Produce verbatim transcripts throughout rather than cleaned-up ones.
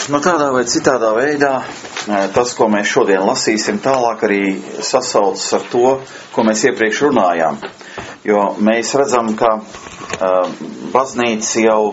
Nu, tādā vai citādā veidā tas, ko mēs šodien lasīsim, tālāk arī sasaucas ar to, ko mēs iepriekš runājām. Jo mēs redzam, ka uh, baznīca jau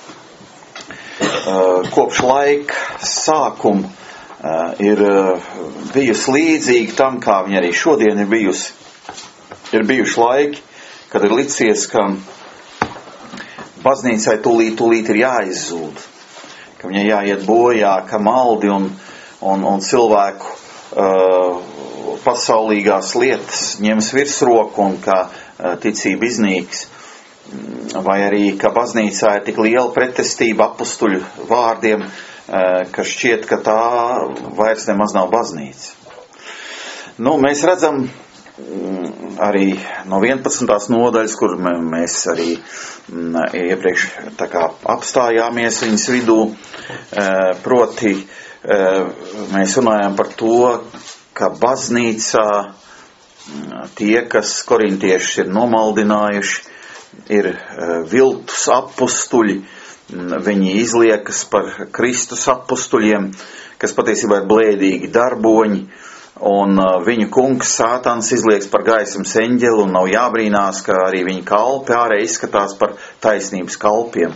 uh, kopš laika sākuma uh, ir uh, bijusi līdzīga tam, kā viņa arī šodien ir bijusi. Ir bijuši laiki, kad ir licies, ka baznīcai tūlīt, tūlīt ir jāizzūd, ka viņai jāiet bojā, ka maldi un, un, un cilvēku uh, pasaulīgās lietas ņems virsroku un ka uh, ticība iznīks. Vai arī, ka baznīcā ir tik liela pretestība apustuļu vārdiem, uh, ka šķiet, ka tā vairs nemaz nav baznīca. Nu, mēs redzam arī no vienpadsmitās nodaļas, kur mēs arī iepriekš tā kā apstājāmies viņas vidū, proti mēs runājam par to, ka baznīcā tie, kas korintiešus ir nomaldinājuši, ir viltus apustuļi, viņi izliekas par Kristus apustuļiem, kas patiesībā ir blēdīgi darboņi, un viņu kungs Sātans izlieks par gaismas eņģeli un nav jābrīnās, ka arī viņa kalpi ārēji izskatās par taisnības kalpiem.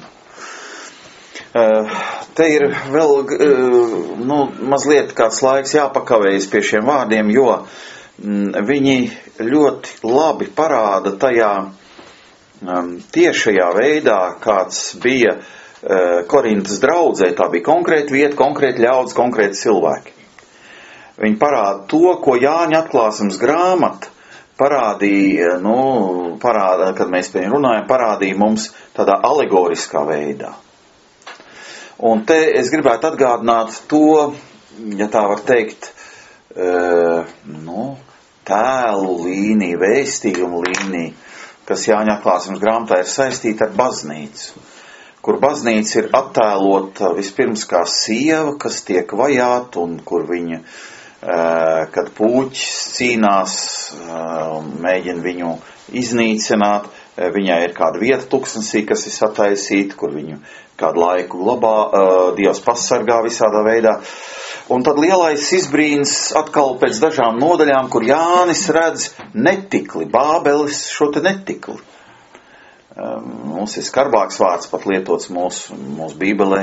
Te ir vēl nu, mazliet kāds laiks jāpakavējas pie šiem vārdiem, jo viņi ļoti labi parāda tajā tiešajā veidā, kāds bija Korintas draudzē. Tā bija konkrēta vieta, konkrēti ļaudis, konkrēti cilvēki. Viņi parāda to, ko Jāņa atklāsmes grāmata parādīja, nu, parāda, kad mēs pie viņu runājam, parādīja mums tādā alegoriskā veidā. Un te es gribētu atgādināt to, ja tā var teikt, uh, nu, tēlu līniju, vēstījumu līniju, kas Jāņa atklāsmes grāmatā ir saistīta ar baznīcu, kur baznīca ir attēlota vispirms kā sieva, kas tiek vajāta un kur viņa kad puķis cīnās un mēģina viņu iznīcināt, viņai ir kāda vieta tuksnesī, kas ir sataisīta, kur viņu kādu laiku glabā, Dievs pasargā visādā veidā. Un tad lielais izbrīns atkal pēc dažām nodaļām, kur Jānis redz netikli, Bābeles šo te netikli. Mums ir skarbāks vārds pat lietots mūsu, mūsu bībelē.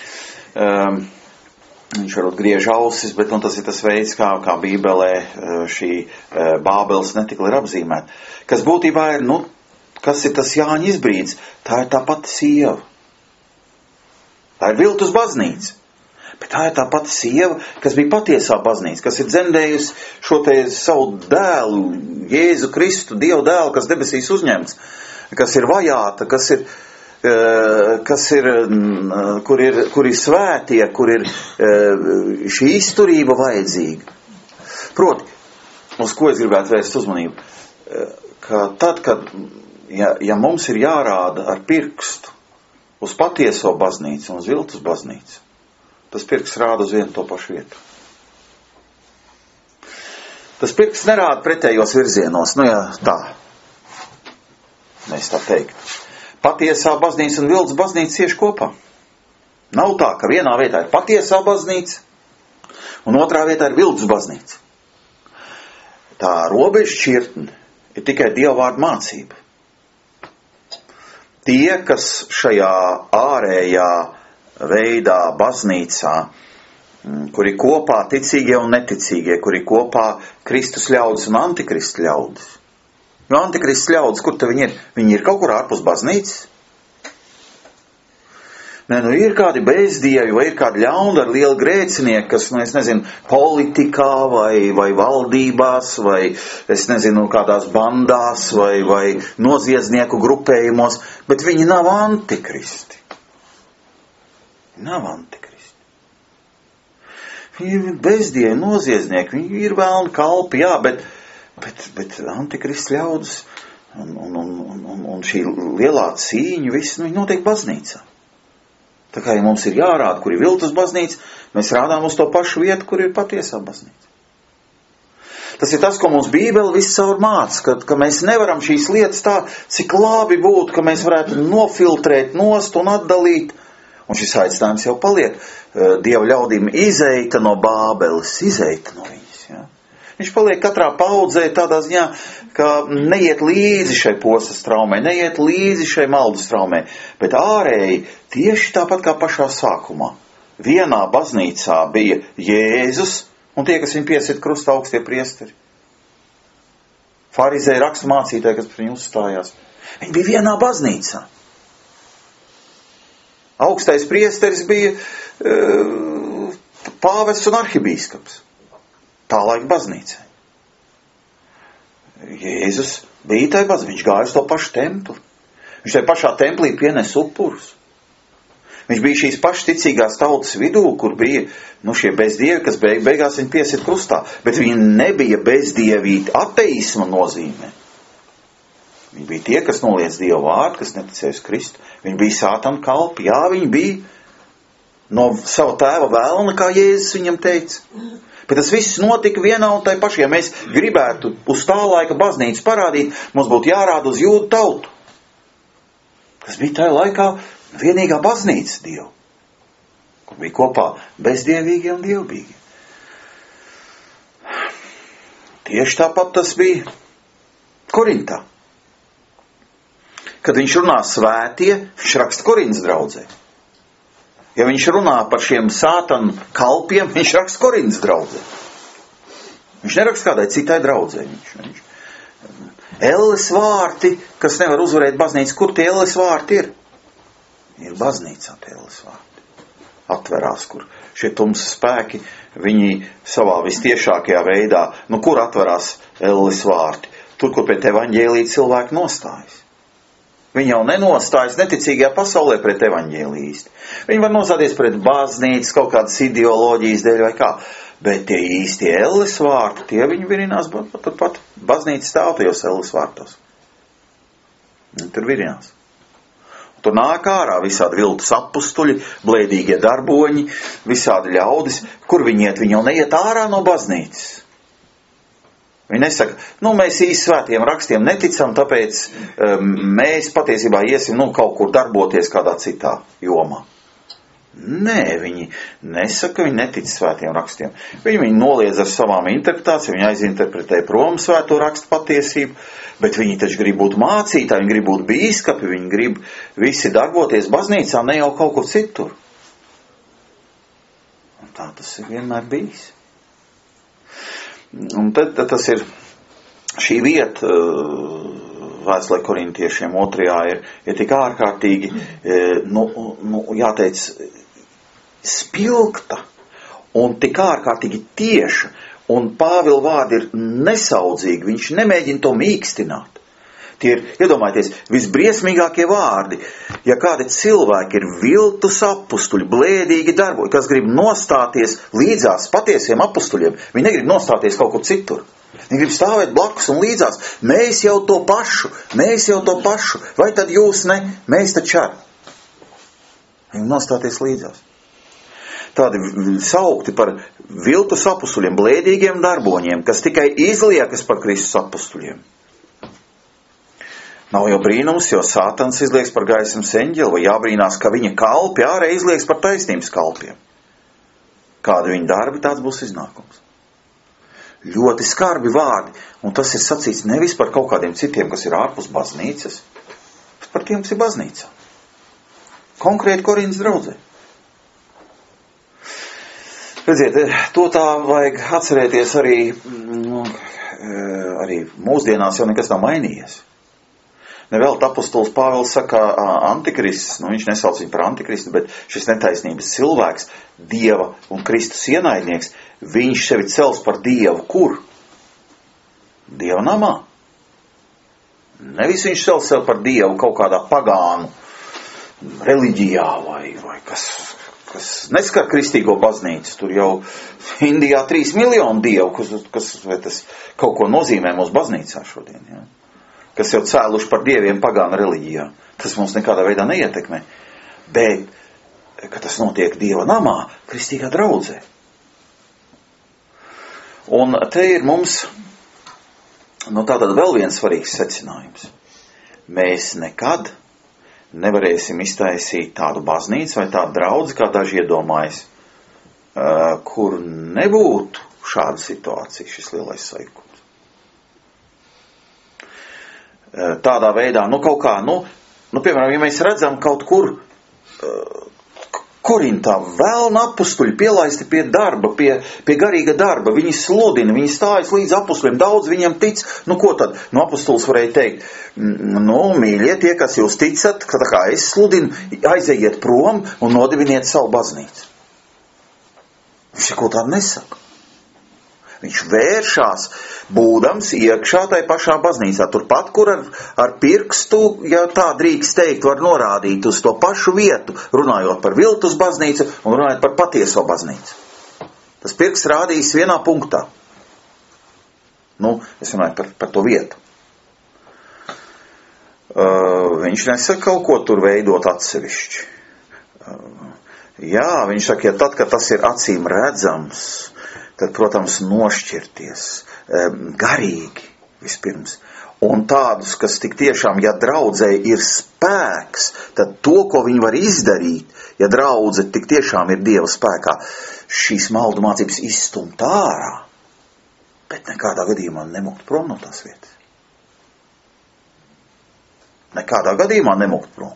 Viņš varbūt griež ausis, bet nu, tas ir tas veids, kā, kā bībelē šī Bābeles netikla ir apzīmēta. Kas būtībā ir, nu, kas ir tas Jāņa izbrīns? Tā ir tā pati sieva. Tā ir viltus baznīca. Bet tā ir tā pati sieva, kas bija patiesā baznīca, kas ir dzemdējusi šo te savu dēlu, Jēzu Kristu, Dievu dēlu, kas debesīs uzņemts, kas ir vajāta, kas ir kas ir, kur ir, kur ir svētie, kur ir šī izturība vajadzīga. Proti, uz ko es gribētu vērst uzmanību, ka tad, kad, ja, ja mums ir jārāda ar pirkstu uz patieso baznīcu un uz viltus baznīcu, tas pirksts rāda uz vienu to pašu vietu. Tas pirksts nerāda pretējos virzienos, nu jā, tā, mēs tā teikt. Patiesā baznīca un viltus baznīca cieši kopā. Nav tā, ka vienā vietā ir patiesā baznīca un otrā vietā ir viltus baznīca. Tā robežšķirtne ir tikai Dieva vārda mācība. Tie, kas šajā ārējā veidā baznīcā, kuri kopā ticīgie un neticīgie, kuri kopā Kristus ļaudis un antikristu ļaudis, jo antikrists ļaudis, kur te viņi ir? Viņi ir kaut kur ārpus baznīcas? Nē, nu ir kādi bezdievi, vai ir kādi ļauni ar lielu grēcinieki, kas, nu, es nezinu, politikā, vai, vai valdībās, vai, es nezinu, kādās bandās, vai, vai noziedznieku grupējumos, bet viņi nav antikristi. Nav antikristi. Viņi ir bezdievi, noziedznieki, viņi ir vēlni kalpi, jā, bet Bet, bet antikrists ļaudis un, un, un, un, un šī lielā cīņa, viss, nu, viņi notiek baznīcā. Tā kā ja mums ir jārāda, kur ir viltus baznīca, mēs rādām uz to pašu vietu, kur ir patiesā baznīca. Tas ir tas, ko mums Bībele viscaur māca, ka, ka mēs nevaram šīs lietas tā, cik labi būtu, ka mēs varētu nofiltrēt nost un atdalīt Un šis aicinājums jau paliek. Dieva ļaudīm izeita no Bābeles, izeita no viņas. Ja? Viņš paliek katrā paudzē tādā ziņā, ka neiet līdzi šai postas traumē, neiet līdzi šai maldus traumē, bet ārēji tieši tāpat kā pašā sākumā. Vienā baznīcā bija Jēzus un tie, kas viņu piesit krustā, augstie priesteri. Farizēji, raksturmācītāji, kas par viņu uzstājās. Viņi bija vienā baznīcā. Augstais priesteris bija uh, pāvests un arhibīskaps. Tā laika baznīcai. Jēzus bija tai baznīcai. Viņš gāja uz to pašu templi. Viņš tai pašā templī pienes upurus. Viņš bija šīs pašas ticīgās tautas vidū, kur bija nu, šie bezdievi, kas beig, beigās viņu piesit krustā. Bet viņi nebija bezdievīti ateisma nozīmē. Viņi bija tie, kas noliedz Dievu vārdu, kas neticēja uz Kristu. Viņi bija sātana kalpi. Jā, viņi bija no sava tēva vēlna, kā Jēzus viņam teica. Bet tas viss notika vienā un tai pašā. Ja mēs gribētu uz tā laika baznīcu parādīt, mums būtu jārāda uz jūdu tautu. Tas bija tajā laikā vienīgā baznīca Dievu, kur bija kopā bezdievīgi un dievbīgi. Tieši tāpat tas bija Korintā. Kad viņš runā svētie, viņš raksta Korintas draudzē. Ja viņš runā par šiem sātanu kalpiem, viņš raksta Korintas draudzē. Viņš neraksta kādai citai draudzē. Viņš, viņš. Elles vārti, kas nevar uzvarēt baznīcu, kur tie elles vārti ir? Ir baznīcā tie elles vārti. Atverās, kur šie tumsas spēki, viņi savā vistiešākajā veidā, nu kur atverās elles vārti? Tur, kur pret evaņģēlī cilvēki nostājas. Viņi jau nenostājas neticīgajā pasaulē pret evaņģēlī īsti. Viņi var nostāties pret baznīcas, kaut kādas ideoloģijas dēļ vai kā. Bet tie īstie elles vārti, tie viņi virinās pat, pat baznīcas stāv tajos elles vārtos. Viņi tur virinās. Tur nāk ārā visādi viltus apustuļi, blēdīgie darboņi, visādi ļaudis. Kur viņi iet? Viņi jau neiet ārā no baznīcas. Viņi nesaka, nu mēs īsti svētiem rakstiem neticam, tāpēc um, mēs patiesībā iesim nu, kaut kur darboties kādā citā jomā. Nē, viņi nesaka, viņi netic svētiem rakstiem. Viņi, viņi noliedz ar savām interpretācijām, viņi aizinterpretē prom svēto rakstu patiesību, bet viņi taču grib būt mācītāji, viņi grib būt bīskapi, viņi grib visi darboties baznīcā, ne jau kaut kur citur. Un tā tas ir vienmēr bijis. Un tad, tad tas ir šī vieta vēstulē korintiešiem otrajā ir, ir tik ārkārtīgi, nu, nu, jāteic, spilgta un tik ārkārtīgi tieša, un Pāvila vārdi ir nesaudzīgi, viņš nemēģina to mīkstināt. Tie ir, iedomājieties, visbriesmīgākie vārdi. Ja kādi cilvēki ir viltus apustuļi, blēdīgi darboji, kas grib nostāties līdzās patiesiem apustuļiem, viņi negrib nostāties kaut kur citur. Viņi grib stāvēt blakus un līdzās. Mēs jau to pašu, mēs jau to pašu. Vai tad jūs ne? Mēs taču ar. Viņi nostāties līdzās. Tādi saukti par viltus apustuļiem, blēdīgiem darboņiem, kas tikai izliekas par Kristus apustuļiem. Nav jau brīnums, jo Sātans izlieks par gaismas eņģeli, vai jābrīnās, ka viņa kalpi ārēji izlieks par taisnības kalpiem. Kādi viņa darbi, tāds būs iznākums. Ļoti skarbi vārdi, un tas ir sacīts nevis par kaut kādiem citiem, kas ir ārpus baznīcas, bet par tiem, kas ir baznīcā. Konkrēti Korintas draudzē. Redziet, to tā vajag atcerēties arī, nu, arī mūsdienās jau nekas nav mainījies. Nevēl apustulis Pāvils saka antikrists, nu viņš nesauc viņu par antikristu, bet šis netaisnības cilvēks, Dieva un Kristus ienaidnieks, viņš sevi cels par Dievu kur? Dieva namā. Nevis viņš cels sevi par Dievu kaut kādā pagānu reliģijā vai, vai kas, kas neskar kristīgo baznīcu. Tur jau Indijā trīs miljonu dievu, kas, kas vai tas kaut ko nozīmē mūsu baznīcā šodien, jā. Kas jau cēluši par dieviem pagānu reliģijā. Tas mums nekādā veidā neietekmē. Bet, ka tas notiek Dieva namā, kristīgā draudzē. Un te ir mums, nu tātad vēl viens svarīgs secinājums. Mēs nekad nevarēsim iztaisīt tādu baznīcu vai tādu draudzi, kā daži iedomājas, kur nebūtu šāda situācija, šis lielais saikums. Tādā veidā, nu kaut kā, nu, nu piemēram, ja mēs redzam kaut kur Korintā vēlna apustuļi pielaisti pie darba, pie, pie garīga darba, viņi sludina, viņi stājas līdz apustuļiem, daudz viņiem tic, nu ko tad? Nu apustulis varēja teikt, nu mīļie tie, kas jūs ticat, ka tā kā es sludinu, aizejiet prom un nodibiniet savu baznīcu. Viņš ko tādu nesaka. Viņš vēršās, būdams iekšā tai pašā baznīcā. Turpat, kur ar, ar pirkstu, ja tā drīkst teikt, var norādīt uz to pašu vietu, runājot par viltus baznīcu un runājot par patieso baznīcu. Tas pirksts rādījis vienā punktā. Nu, es runāju par, par to vietu. Uh, viņš nesaka kaut ko tur veidot atsevišķi. Uh, jā, viņš saka, ja tad, kad tas ir acīm redzams, tad, protams, nošķirties garīgi vispirms. Un tādus, kas tik tiešām, ja draudzē ir spēks, tad to, ko viņi var izdarīt, ja draudze tik tiešām ir Dieva spēkā, šīs maldu mācības izstumt ārā, bet nekādā gadījumā nemukt prom no tās vietas. Nekādā gadījumā nemukt prom.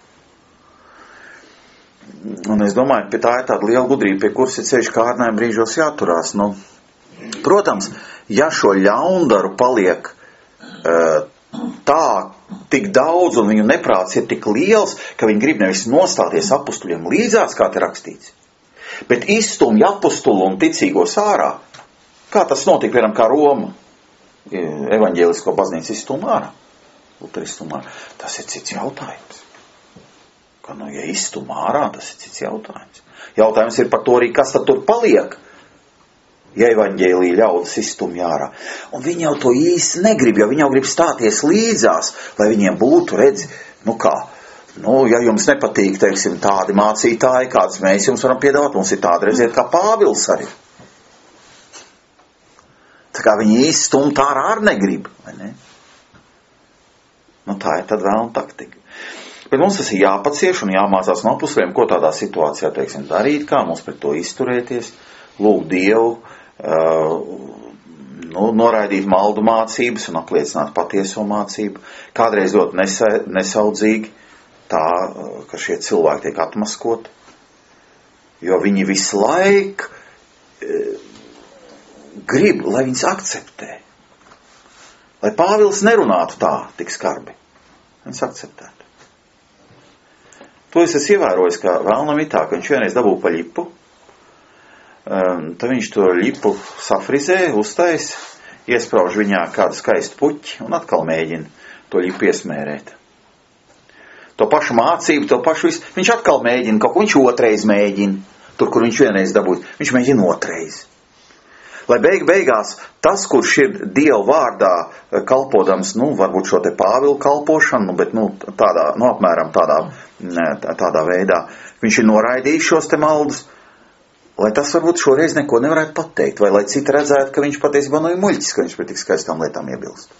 Un es domāju, ka tā ir tāda liela gudrība, pie kuras ir ceļš kārdinājuma brīžos jāturās. Nu, protams, ja šo ļaundaru paliek uh, tā tik daudz un viņu neprāts ir tik liels, ka viņi grib nevis nostāties apustuļiem līdzās, kā te rakstīts, bet izstumj apustulu un ticīgos ārā. Kā tas notika, piemēram, kā Roma evaņģēlisko baznīcu izstumj ārā? Luteri izstumj ārā. Tas ir cits jautājums. Ka, nu, ja izstum ārā, tas ir cits jautājums. Jautājums ir par to arī, kas tad tur paliek, ja evaņģēlī ļaudis izstum ārā. Un viņi jau to īsti negrib, jo viņi jau grib stāties līdzās, lai viņiem būtu, redzi, nu kā, nu, ja jums nepatīk, teiksim, tādi mācītāji, kādas mēs jums varam piedāvāt, mums ir tādi, redziet, kā Pāvils arī. Tā kā viņi izstumt ārā arī negrib, vai ne? Nu, tā ir tad vēl un taktika. Bet mums tas ir jāpacieš un jāmācās no apustuļiem, ko tādā situācijā, teiksim, darīt, kā mums pret to izturēties, lūgt Dievu, uh, nu, noraidīt maldu mācības un apliecināt patieso mācību, kādreiz ļoti nesa, nesaudzīgi, tā, ka šie cilvēki tiek atmaskoti, jo viņi visu laiku uh, grib, lai viņus akceptē. Lai Pāvils nerunātu tā tik skarbi, viņus akceptētu. To es esmu ievērojis, ka vēlnam ir tā, ka viņš vienreiz dabū pa ļipu, um, tad viņš to ļipu safrizē, uztais, iesprauž viņā kādu skaistu puķi un atkal mēģina to ļipu iesmērēt. To pašu mācību, to pašu visu, viņš atkal mēģina, kaut ko viņš otrais mēģina, tur, kur viņš vienreiz dabūja, viņš mēģina otrais. Lai beig beigās tas, kurš ir Dieva vārdā kalpodams, nu, varbūt šo te Pāvilu kalpošanu, nu, bet, nu, tādā, nu, apmēram tādā, tādā veidā, viņš ir noraidījis šos te maldus, lai tas varbūt šoreiz neko nevarētu pateikt, vai lai citi redzētu, ka viņš patiesībā nav muļķis, ka viņš pret tik skaistām lietām iebilst.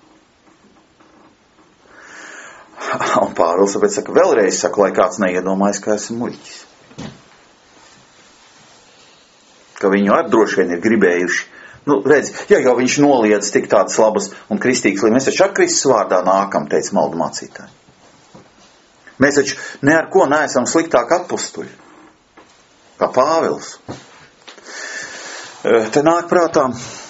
Un Pāvils tāpēc saka, vēlreiz saka, lai kāds neiedomājas, ka esmu muļķis. Ka viņu arī droši vien ir gribējuši. Nu, redz, ja jau viņš noliedz tik tādas labas un kristīgas lietas, mēs taču ar Kristus vārdā nākam, teica maldu mācītāji. Mēs taču ne ar ko neesam sliktāk atpustuļi, kā Pāvils. Te nāk prātā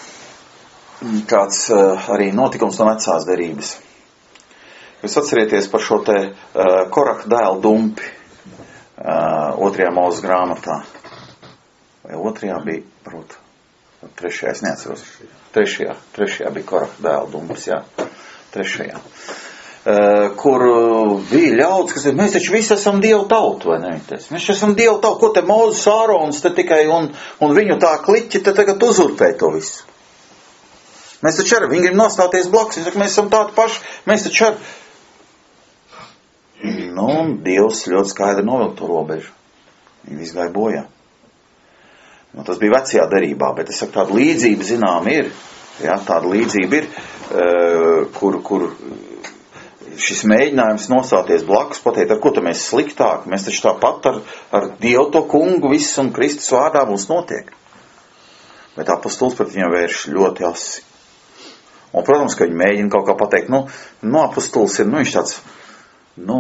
kāds arī notikums no vecās derības. Jūs atcerieties par šo te Koraha dēlu dumpi otrajā Mūzes grāmatā. Vai otrajā bija, varbūt, trešajā, es neatceros. Trešajā, trešajā bija Koraha dēla dumpas, jā. Trešajā. Uh, kur bija ļauds, kas teica, mēs taču visi esam Dievu tautu, vai ne? Mēs esam Dievu tautu, ko te Mūzes Ārons te tikai un, un viņu tā kliķi te tagad uzurpē to visu. Mēs taču arī, viņi grib nostāties blakus, viņi saka, mēs esam tādi paši, mēs taču arī. Nu, Dievs ļoti skaidri novilka to robežu. Viņi visi gāja bojā. Nu, tas bija vecajā derībā, bet es saku, tāda līdzība, zinām, ir. Jā, tāda līdzība ir, uh, kur, kur šis mēģinājums nostāties blakus, pateikt, ar ko tad mēs sliktāk, mēs taču tāpat ar, ar Dievu to kungu viss un Kristus vārdā mums notiek. Bet apostols pret viņam vērš ļoti asi. Un, protams, ka viņi mēģina kaut kā pateikt, nu, nu apostols ir, nu, viņš tāds, nu,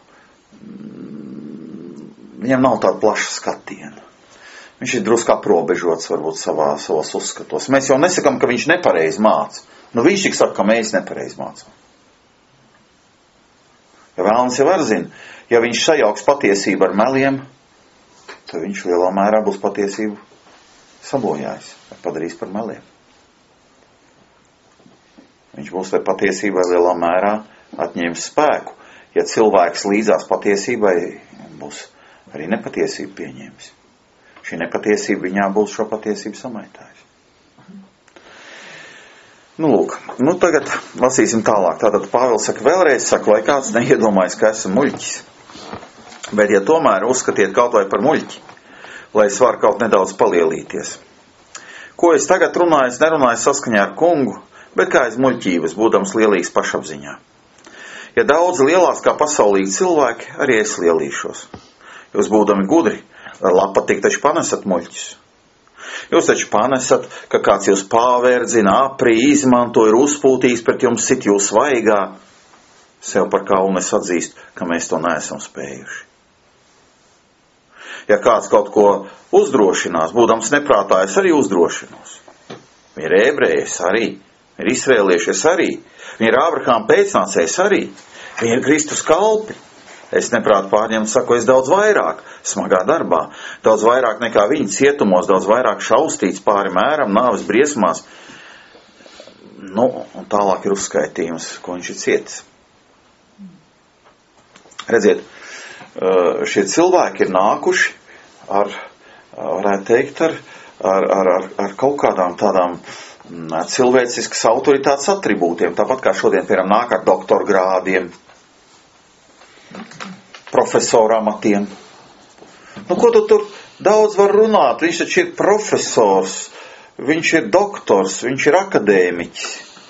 viņam nav tāda plaša skatiena. Viņš ir drusku aprobežots, varbūt, savā, savos uzskatos. Mēs jau nesakam, ka viņš nepareizi māca. Nu, viņš tik saka, ka mēs nepareizi mācām. Ja vēlams jau var zina, ja viņš sajauks patiesību ar meliem, tad viņš lielā mērā būs patiesību sabojājis, vai padarīs par meliem. Viņš būs vai patiesībai lielā mērā atņēmis spēku. Ja cilvēks līdzās patiesībai, būs arī nepatiesību pieņēmis. Šī nepatiesība viņā būs šo patiesību samaitājis. Nu, lūk, nu tagad lasīsim tālāk. Tātad Pāvils saka, vēlreiz saka, lai kāds neiedomājas, ka esmu muļķis. Bet, ja tomēr uzskatiet kaut vai par muļķi, lai es varu kaut nedaudz palielīties. Ko es tagad runāju, es nerunāju saskaņā ar kungu, bet kā aiz muļķības, būdams lielīgs pašapziņā. Ja daudz lielās kā pasaulīgi cilvēki, arī es lielīšos. Jūs būdami gudri, lapa tik taču panesat muļķus. Jūs taču panesat, ka kāds jūs pāverdzina, aprī, izmanto, ir uzpūtījis pret jums, sit jūs svaigā. Sev par kaunu es atzīstu, ka mēs to neesam spējuši. Ja kāds kaut ko uzdrošinās, būdams neprātā, es arī uzdrošinos. Viņi ir ebrejs arī, ir izrēliešies arī, viņi ir Ābrahāma pēcnācējs arī, viņi ir Kristus kalpi. Es neprāt pārņemt, saku, es daudz vairāk, smagā darbā, daudz vairāk nekā viņi cietumos, daudz vairāk šaustīts pāri mēram, nāves briesmās. Nu, un tālāk ir uzskaitījums, ko viņš ir cietis. Redziet, šie cilvēki ir nākuši ar, varētu teikt, ar, ar, ar, ar kaut kādām tādām cilvēciskas autoritātes atribūtiem, tāpat kā šodien, piemēram, nāk ar doktora grādiem, profesora amatiem. Nu, ko tu tur daudz var runāt? Viņš taču ir profesors, viņš ir doktors, viņš ir akadēmiķis.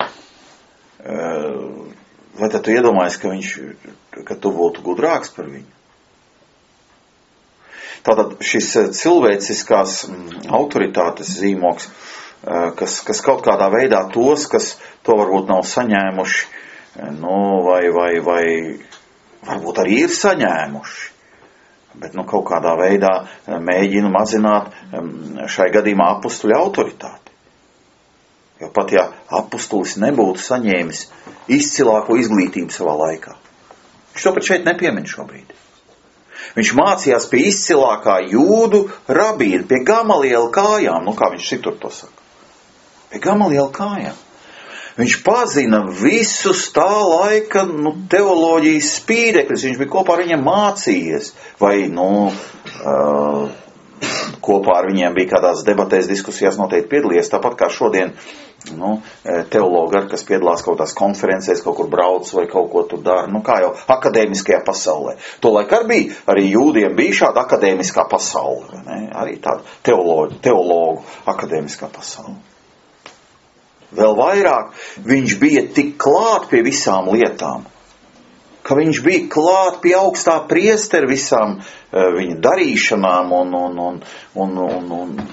Vai tad tu iedomājies, ka viņš, ka tu būtu gudrāks par viņu? Tātad šis cilvēciskās autoritātes zīmoks, kas, kas kaut kādā veidā tos, kas to varbūt nav saņēmuši, nu, vai, vai, vai varbūt arī ir saņēmuši, bet nu kaut kādā veidā mēģina mazināt šai gadījumā apustuļa autoritāti. Jo pat ja apustulis nebūtu saņēmis izcilāko izglītību savā laikā, viņš to pat šeit nepiemin šobrīd. Viņš mācījās pie izcilākā jūdu rabīna, pie Gamaliela kājām, nu kā viņš citur to saka, pie Gamaliela kājām. Viņš pazina visus tā laika nu, teoloģijas spīdekļus, viņš bija kopā ar viņiem mācījies, vai nu, uh, kopā ar viņiem bija kādās debatēs, diskusijās noteikti piedalījies, tāpat kā šodien nu, teologi, ar kas piedalās kaut tās konferencēs, kaut kur brauc vai kaut ko tur dara, nu kā jau akadēmiskajā pasaulē. Tolaik arī bija, arī jūdiem bija šāda akadēmiskā pasaule, ne? Arī tāda teoloģu, teologu akadēmiskā pasaule. Vēl vairāk, viņš bija tik klāt pie visām lietām, ka viņš bija klāt pie augstā priestera visām uh, viņa darīšanām un, un, un, un, un,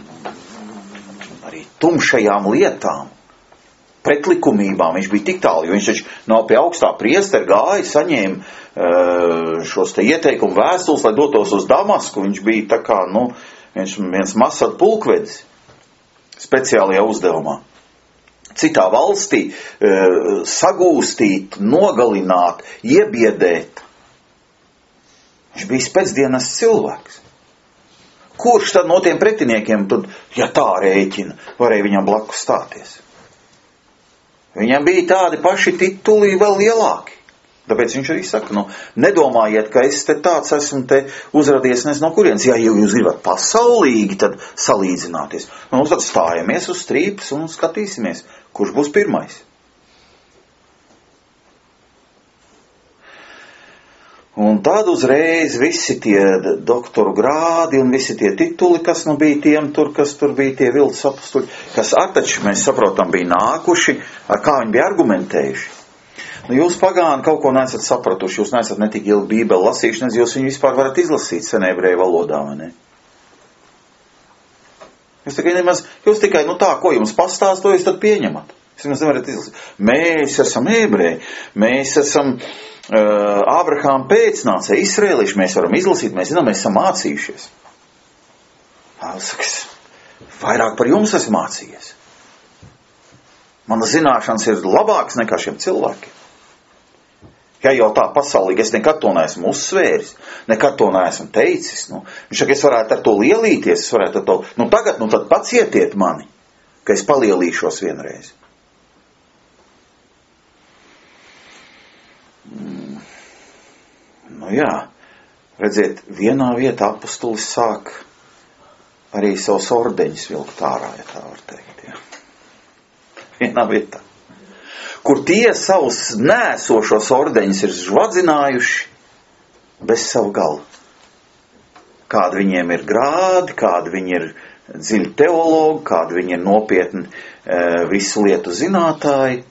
un arī tumšajām lietām, pretlikumībām. Viņš bija tik tālu, jo viņš taču nav pie augstā priestera gāja, saņēma uh, šos te ieteikumu vēstules, lai dotos uz Damasku. Viņš bija tā kā, nu, viens, viens Masad pulkvedis speciālajā uzdevumā. Citā valstī e, sagūstīt, nogalināt, iebiedēt. Viņš bija pēcdienas cilvēks. Kurš tad no tiem pretiniekiem, tad, ja tā rēķina, varēja viņam blakus stāties? Viņam bija tādi paši tituli vēl lielāki. Tāpēc viņš arī saka, nu, nedomājiet, ka es te tāds esmu te uzradies nezinu no kurienes. Ja jūs gribat pasaulīgi, tad salīdzināties. Nu, tad stājamies uz strīpas un skatīsimies, kurš būs pirmais. Un tad uzreiz visi tie doktoru grādi un visi tie tituli, kas nu bija tiem tur, kas tur bija tie viltus apustuļi, kas atači, mēs saprotam, bija nākuši, ar kā viņi bija argumentējuši. Nu, jūs pagāni kaut ko neesat sapratuši, jūs neesat ne tik ilgi Bībeli lasīšanas, jūs viņu vispār varat izlasīt senebreju valodā, vai ne? Jūs tikai nemaz, jūs tikai, nu tā, ko jums pastāst, to jūs tad pieņemat. Jūs nemaz nevarat izlasīt. Mēs esam ebreji, mēs esam uh, Ābrahāma pēcnācēji, izrēlīši, mēs varam izlasīt, mēs zinām, mēs esam mācījušies. Sakas, vairāk par jums esmu mācījies. Mana zināšanas ir labākas nekā šiem cilvēkiem. Ja jau tā pasaulīgi, es nekad to neesmu uzsvēris, nekad to neesmu teicis. Nu, viņš saka, es varētu ar to lielīties, es varētu ar to, nu tagad, nu tad pacietiet mani, ka es palielīšos vienreiz. Mm. Nu jā, redziet, vienā vietā apostolis sāk arī savus ordeņus vilkt ārā, ja tā var teikt. Ja. Vienā vietā. Kur tie savus nēsošos ordeņus ir žvadzinājuši bez savu galu. Kādi viņiem ir grādi, kādi viņi ir dziļi teologi, kādi viņi ir nopietni e, visu lietu zinātāji.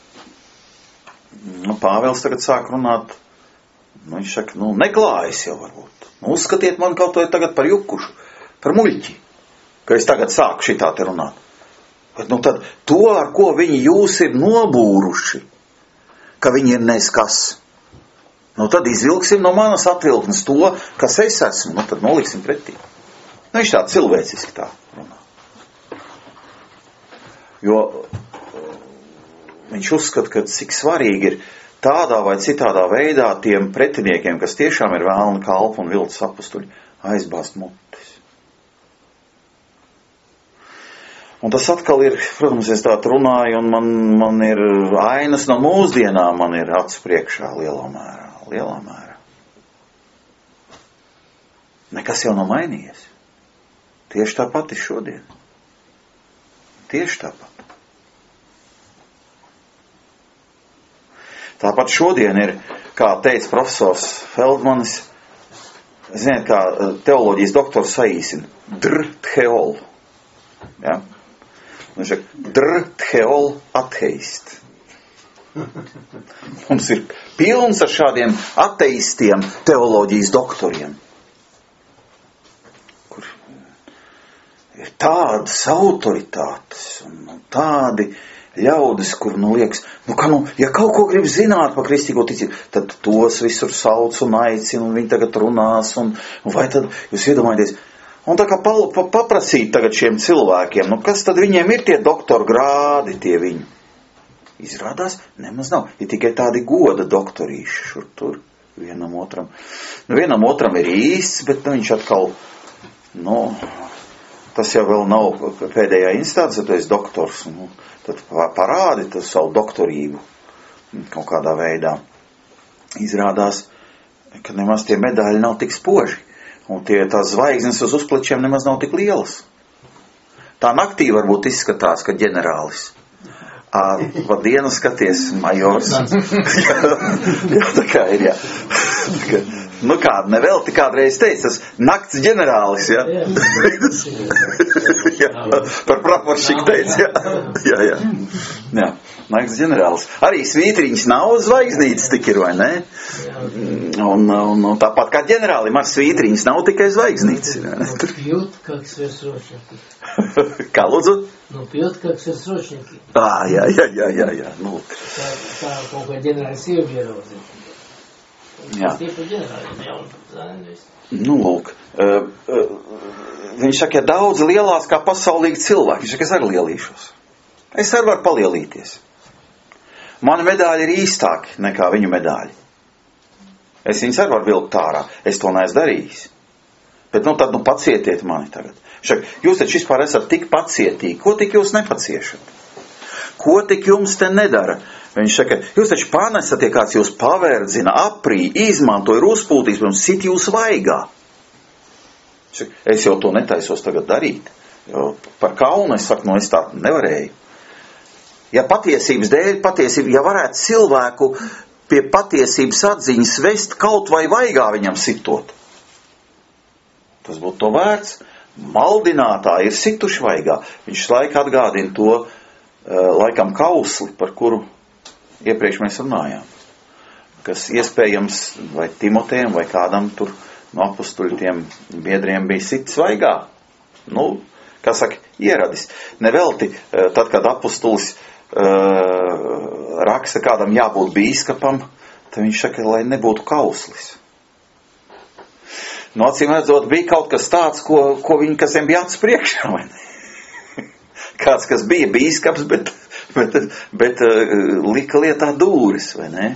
Nu, Pāvils tagad sāk runāt, nu, viņš saka, nu, neklājas jau varbūt. Nu, uzskatiet man kaut to tagad par jukušu, par muļķi, ka es tagad sāku šitā te runāt. Bet, nu tad to, ar ko viņi jūs ir nobūruši, ka viņi ir neskas, nu tad izvilksim no manas atvilknes to, kas es esmu, nu tad noliksim pretī. Nu, viņš tā cilvēciski tā runā. Jo viņš uzskata, ka cik svarīgi ir tādā vai citādā veidā tiem pretiniekiem, kas tiešām ir vēlni kalpu un viltus apustuļi, aizbāzt mutis. Un tas atkal ir, protams, es tā runāju, un man, man ir ainas no mūsdienām, man ir acu priekšā lielā mērā, lielā mērā. Nekas jau nav mainījies. Tieši tāpat ir šodien. Tieši tāpat. Tāpat šodien ir, kā teica profesors Feldmanis, ziniet, kā teoloģijas doktors saīsina, drtheol. Ja? Viņš ir drtheol ateist. Mums ir pilns ar šādiem ateistiem teoloģijas doktoriem, kur ir tādas autoritātes un tādi ļaudis, kur, nu, liekas, nu, ka, nu, ja kaut ko grib zināt par kristīgo ticību, tad tos visur sauc un aicina, un viņi tagad runās, un, un vai tad jūs iedomājaties, un tā kā paprasīt tagad šiem cilvēkiem, nu, kas tad viņiem ir tie doktora grādi, tie viņi? Izrādās, nemaz nav. Ir tikai tādi goda doktorīši šur tur, vienam otram. Nu, vienam otram ir īsts, bet nu, viņš atkal, nu, tas jau vēl nav pēdējā instance, ja tu esi doktors, nu, tad parādi tu savu doktorību kaut kādā veidā. Izrādās, ka nemaz tie medaļi nav tik spoži. Un tie, tās zvaigznes uz uzplečiem nemaz nav tik lielas. Tā naktī varbūt izskatās, ka ģenerālis. Ā, pa dienu skaties, majors. jā, jā, tā kā ir, jā. Nu kā, nevelti kādreiz teica, tas nakts ģenerālis, jā. jā, par praporšķiku teica, jā. jā, jā. jā. Nakts ģenerālis. Arī svītriņš nav zvaigznītes tik ir, vai ne? Un, un, un tāpat kā ģenerālim ar svītriņš nav tikai zvaigznītes. Пьют, как сверхсрочники. Kā lūdzu? Nu, pьют, как сверхсрочники. Ā, jā, jā, jā, jā, jā. Nu. Tā, tā kaut kā ģenerālis ievēros. Jā. Tiepa ģenerālim, jā, un zānis. Nu, lūk. Uh, uh, viņš saka, ja daudz lielās kā pasaulīgi cilvēki. Viņš saka, es arī lielīšos. Es arī varu palielīties. Mani medaļi ir īstāki nekā viņu medaļi. Es viņus arī varu vilkt ārā. Es to neesmu darījis. Bet nu tad nu pacietiet mani tagad. Šak, jūs taču vispār esat tik pacietīgi. Ko tik jūs nepaciešat? Ko tik jums te nedara? Viņš saka, jūs taču panesat, ja kāds jūs paverdzina, aprī, izmanto, ir uzpūtīs, pirms sit jūs vaigā. Šak, es jau to netaisos tagad darīt. Jo par kaunu es saku, nu es tā nevarēju. Ja patiesības dēļ, patiesība, ja varētu cilvēku pie patiesības atziņas vest kaut vai vaigā viņam sitot, tas būtu to vērts. Maldinātāji ir situši vaigā. Viņš laika atgādina to uh, laikam kausli, par kuru iepriekš mēs runājām, kas iespējams vai Timotejam vai kādam tur no apustuļu tiem biedriem bija sit svaigā. Nu, kā saka, ieradis. Nevelti, tad, kad apustulis uh, raksta kādam jābūt bīskapam, tad viņš saka, lai nebūtu kauslis. Nu, acīm redzot, bija kaut kas tāds, ko, ko viņi, kas viņiem bija acis priekšā, vai ne? Kāds, kas bija bīskaps, bet, bet, bet uh, lika lietā dūris, vai ne?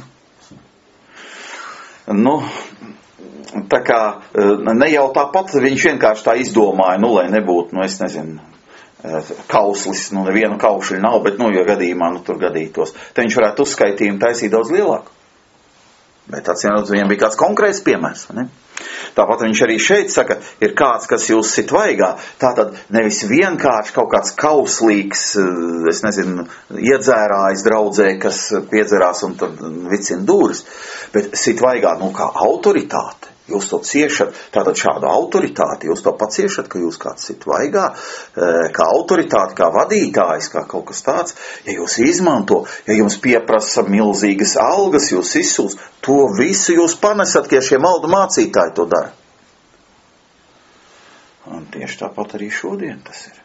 Nu, tā kā ne jau tāpat viņš vienkārši tā izdomāja, nu, lai nebūtu, nu, es nezinu, kauslis, nu, nevienu kaušļu nav, bet, nu, jo gadījumā, nu, tur gadītos. Te viņš varētu uzskaitījumu taisīt daudz lielāku. Bet tāds, ja viņam bija kāds konkrēts piemērs, ne? Tāpat viņš arī šeit saka, ir kāds, kas jūs sit vaigā, tātad nevis vienkārši kaut kāds kauslīgs, es nezinu, iedzērājs draudzē, kas piedzerās un tad vicina dūris, bet sit vaigā, nu, kā autoritāte. Jūs to ciešat, tātad šādu autoritāti, jūs to paciešat, ka jūs kāds sit vaigā, kā autoritāti, kā vadītājs, kā kaut kas tāds. Ja jūs izmanto, ja jums pieprasa milzīgas algas, jūs izsūs, to visu jūs panesat, ja šie maldu mācītāji to dara. Un tieši tāpat arī šodien tas ir.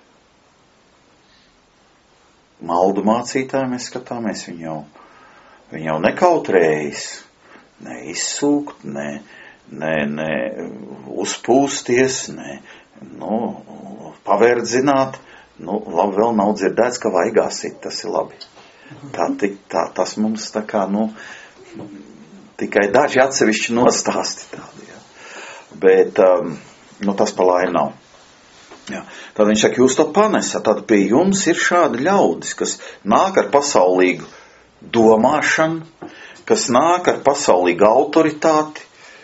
Maldu mācītāji mēs skatāmies, viņi jau, viņi jau nekautrējas, ne izsūkt, ne... ne, ne uzpūsties, ne, nu, paverdzināt, nu, labi, vēl nav dzirdēts, ka vaigā sit, tas ir labi. Tā, tā, tas mums tā kā, nu, tikai daži atsevišķi nostāsti tādi, jā. Bet, um, nu, tas pa laimi nav. Jā. Tad viņš saka, jūs to panesat, tad pie jums ir šādi ļaudis, kas nāk ar pasaulīgu domāšanu, kas nāk ar pasaulīgu autoritāti,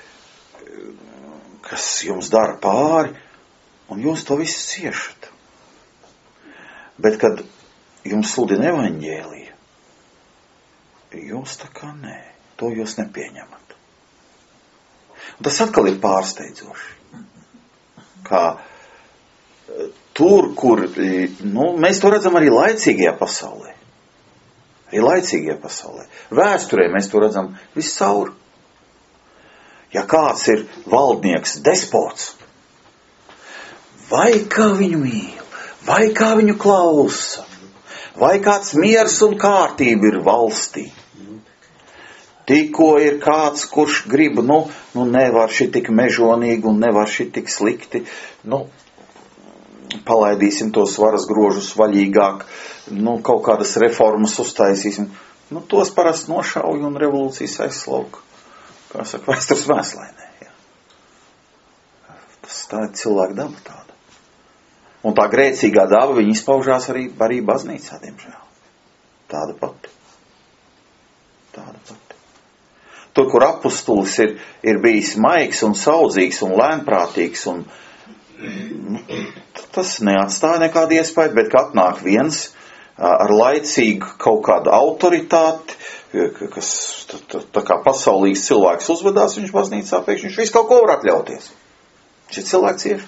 kas jums dara pāri, un jūs to visu ciešat. Bet, kad jums sludina evaņģēliju, jūs tā kā nē, to jūs nepieņemat. Un tas atkal ir pārsteidzoši. Kā tur, kur, nu, mēs to redzam arī laicīgajā pasaulē. Arī laicīgajā pasaulē. Vēsturē mēs to redzam viscaur. Ja kāds ir valdnieks, despots, vai kā viņu mīl, vai kā viņu klausa, vai kāds miers un kārtība ir valstī. Tikko ir kāds, kurš grib, nu, nu nevar šī tik mežonīgi un nevar šī tik slikti, nu, palaidīsim tos varas grožus vaļīgāk, nu, kaut kādas reformas uztaisīsim. Nu, tos parasti nošauj un revolūcijas aizslauka. Kā saka, vēstures vēslainē, jā. Tas tā ir cilvēka daba tāda. Un tā grēcīgā daba, viņa izpaužās arī, arī baznīcā, diemžēl. Tāda pati. Tāda pati. Tur, kur apustulis ir, ir bijis maigs un saudzīgs un lēnprātīgs, un nu, tas neatstāja nekādu iespēju, bet kad atnāk viens ar laicīgu kaut kādu autoritāti, kas tā, tā kā pasaulīgs cilvēks uzvedās, viņš baznīcā pēkšņi, viņš visu kaut ko var atļauties. Šis cilvēks ir.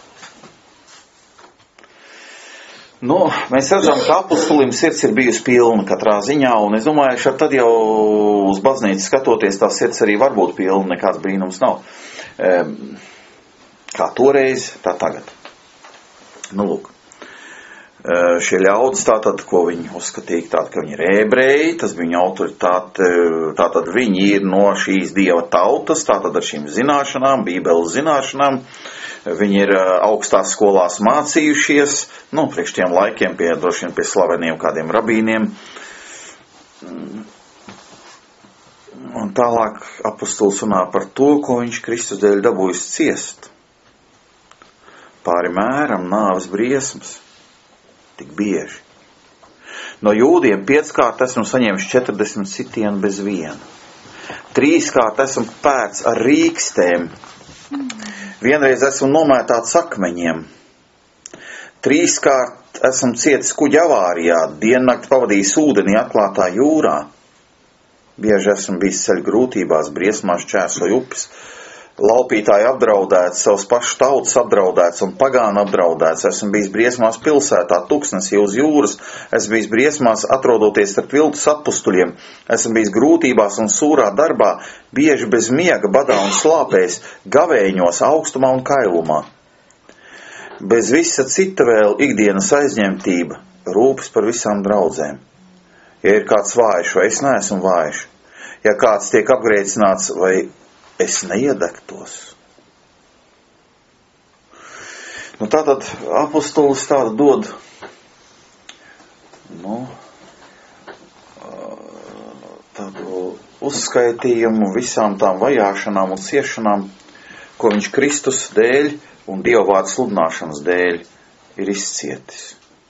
Nu, mēs redzam, ka apustulim sirds ir bijusi pilna katrā ziņā, un es domāju, ka tad jau uz baznīcu skatoties, tā sirds arī var būt pilna, nekāds brīnums nav. Kā toreiz, tā tagad. Nu, lūk. Šie ļaudis tātad, ko viņi uzskatīja tātad, ka viņi ir ebreji, tas bija viņa autoritāte, tātad viņi ir no šīs dieva tautas, tātad ar šīm zināšanām, bībeles zināšanām, viņi ir augstās skolās mācījušies, nu, priekš tiem laikiem pie, droši vien pie slaveniem kādiem rabīniem. Un tālāk apustulis runā par to, ko viņš Kristus dēļ dabūjis ciest. Pāri mēram nāves briesmas. Tik bieži. No jūdiem pieckārt esmu saņēmis četrdesmit sitienu bez viena. Trīskārt esmu pērts ar rīkstēm. Vienreiz esmu nomētāts akmeņiem. Trīskārt esmu cietis kuģa avārijā, diennakti pavadījis ūdenī atklātā jūrā. Bieži esmu bijis ceļu grūtībās, briesmās čērsoju upes, laupītāji apdraudēts, savus pašu tautas apdraudēts un pagānu apdraudēts. Esmu bijis briesmās pilsētā, tuksnesī uz jūras. Esmu bijis briesmās atrodoties starp viltus atpustuļiem. Esmu bijis grūtībās un sūrā darbā, bieži bez miega, badā un slāpēs, gavēņos, augstumā un kailumā. Bez visa cita vēl ikdienas aizņemtība, rūpes par visām draudzēm. Ja ir kāds vājš, vai es neesmu vājš? Ja kāds tiek apgrēcināts, vai es neiedegtos? Nu, tātad apostolis tādu dod, nu, tādu uzskaitījumu visām tām vajāšanām un ciešanām, ko viņš Kristus dēļ un Dieva vārda sludināšanas dēļ ir izcietis.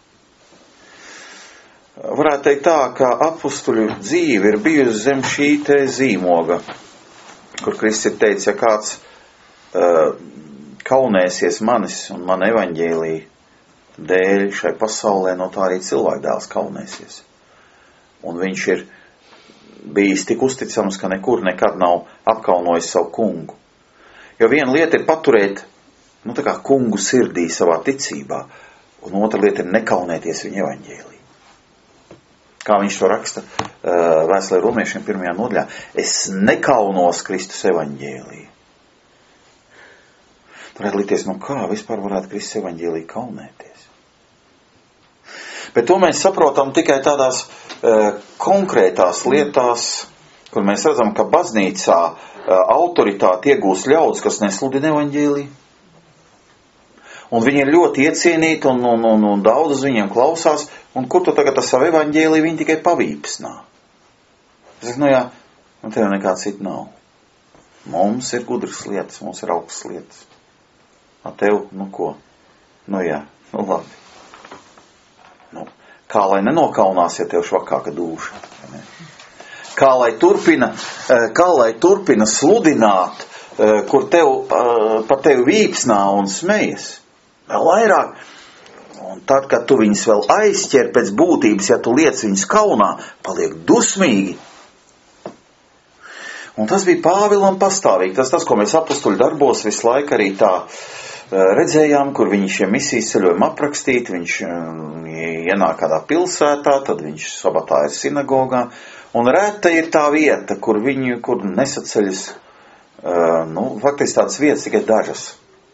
Varētu teikt tā, ka apostuļu dzīve ir bijusi zem šī te zīmoga, kur Kristus ir teicis, ja kāds uh, kaunēsies manis un man evaņģēlī dēļ šai pasaulē, no tā arī cilvēkdēls kaunēsies. Un viņš ir bijis tik uzticams, ka nekur nekad nav apkaunojis savu kungu. Jo viena lieta ir paturēt, nu tā kā kungu sirdī savā ticībā, un otra lieta ir nekaunēties viņa evaņģēlī. Kā viņš to raksta uh, vēstulē romiešiem pirmajā nodaļā. Es nekaunos Kristus evaņģēlī. Varētu likties, nu kā vispār varētu Kristus evaņģēlī kaunēties? Bet to mēs saprotam tikai tādās uh, konkrētās lietās, kur mēs redzam, ka baznīcā uh, autoritāti iegūst ļaudis, kas nesludina evaņģēlī. Un viņi ir ļoti iecienīti un, un, un, un daudz uz viņiem klausās. Un kur tu tagad ar savu evaņģēliju viņi tikai pavīpsnā? Es saku, nu jā, nu tev nekā cita nav. Mums ir gudras lietas, mums ir augstas lietas. A tev, nu ko? Nu jā, nu labi. Nu, kā lai nenokaunās, ja tev švakāka dūša? Ne? Kā lai turpina, kā lai turpina sludināt, kur tev, par tevi vīpsnā un smejas? Vēl vairāk. Un tad, kad tu viņus vēl aizķer pēc būtības, ja tu liec viņus kaunā, paliek dusmīgi. Un tas bija Pāvilam pastāvīgi. Tas tas, ko mēs apostuļu darbos visu laiku arī tā redzējām, kur viņi šie misijas ceļojumi aprakstīti. Viņš ienāk kādā pilsētā, tad viņš sabatā ir sinagogā. Un reta ir tā vieta, kur viņi, kur nesaceļas, nu, faktiski tādas vietas tikai dažas.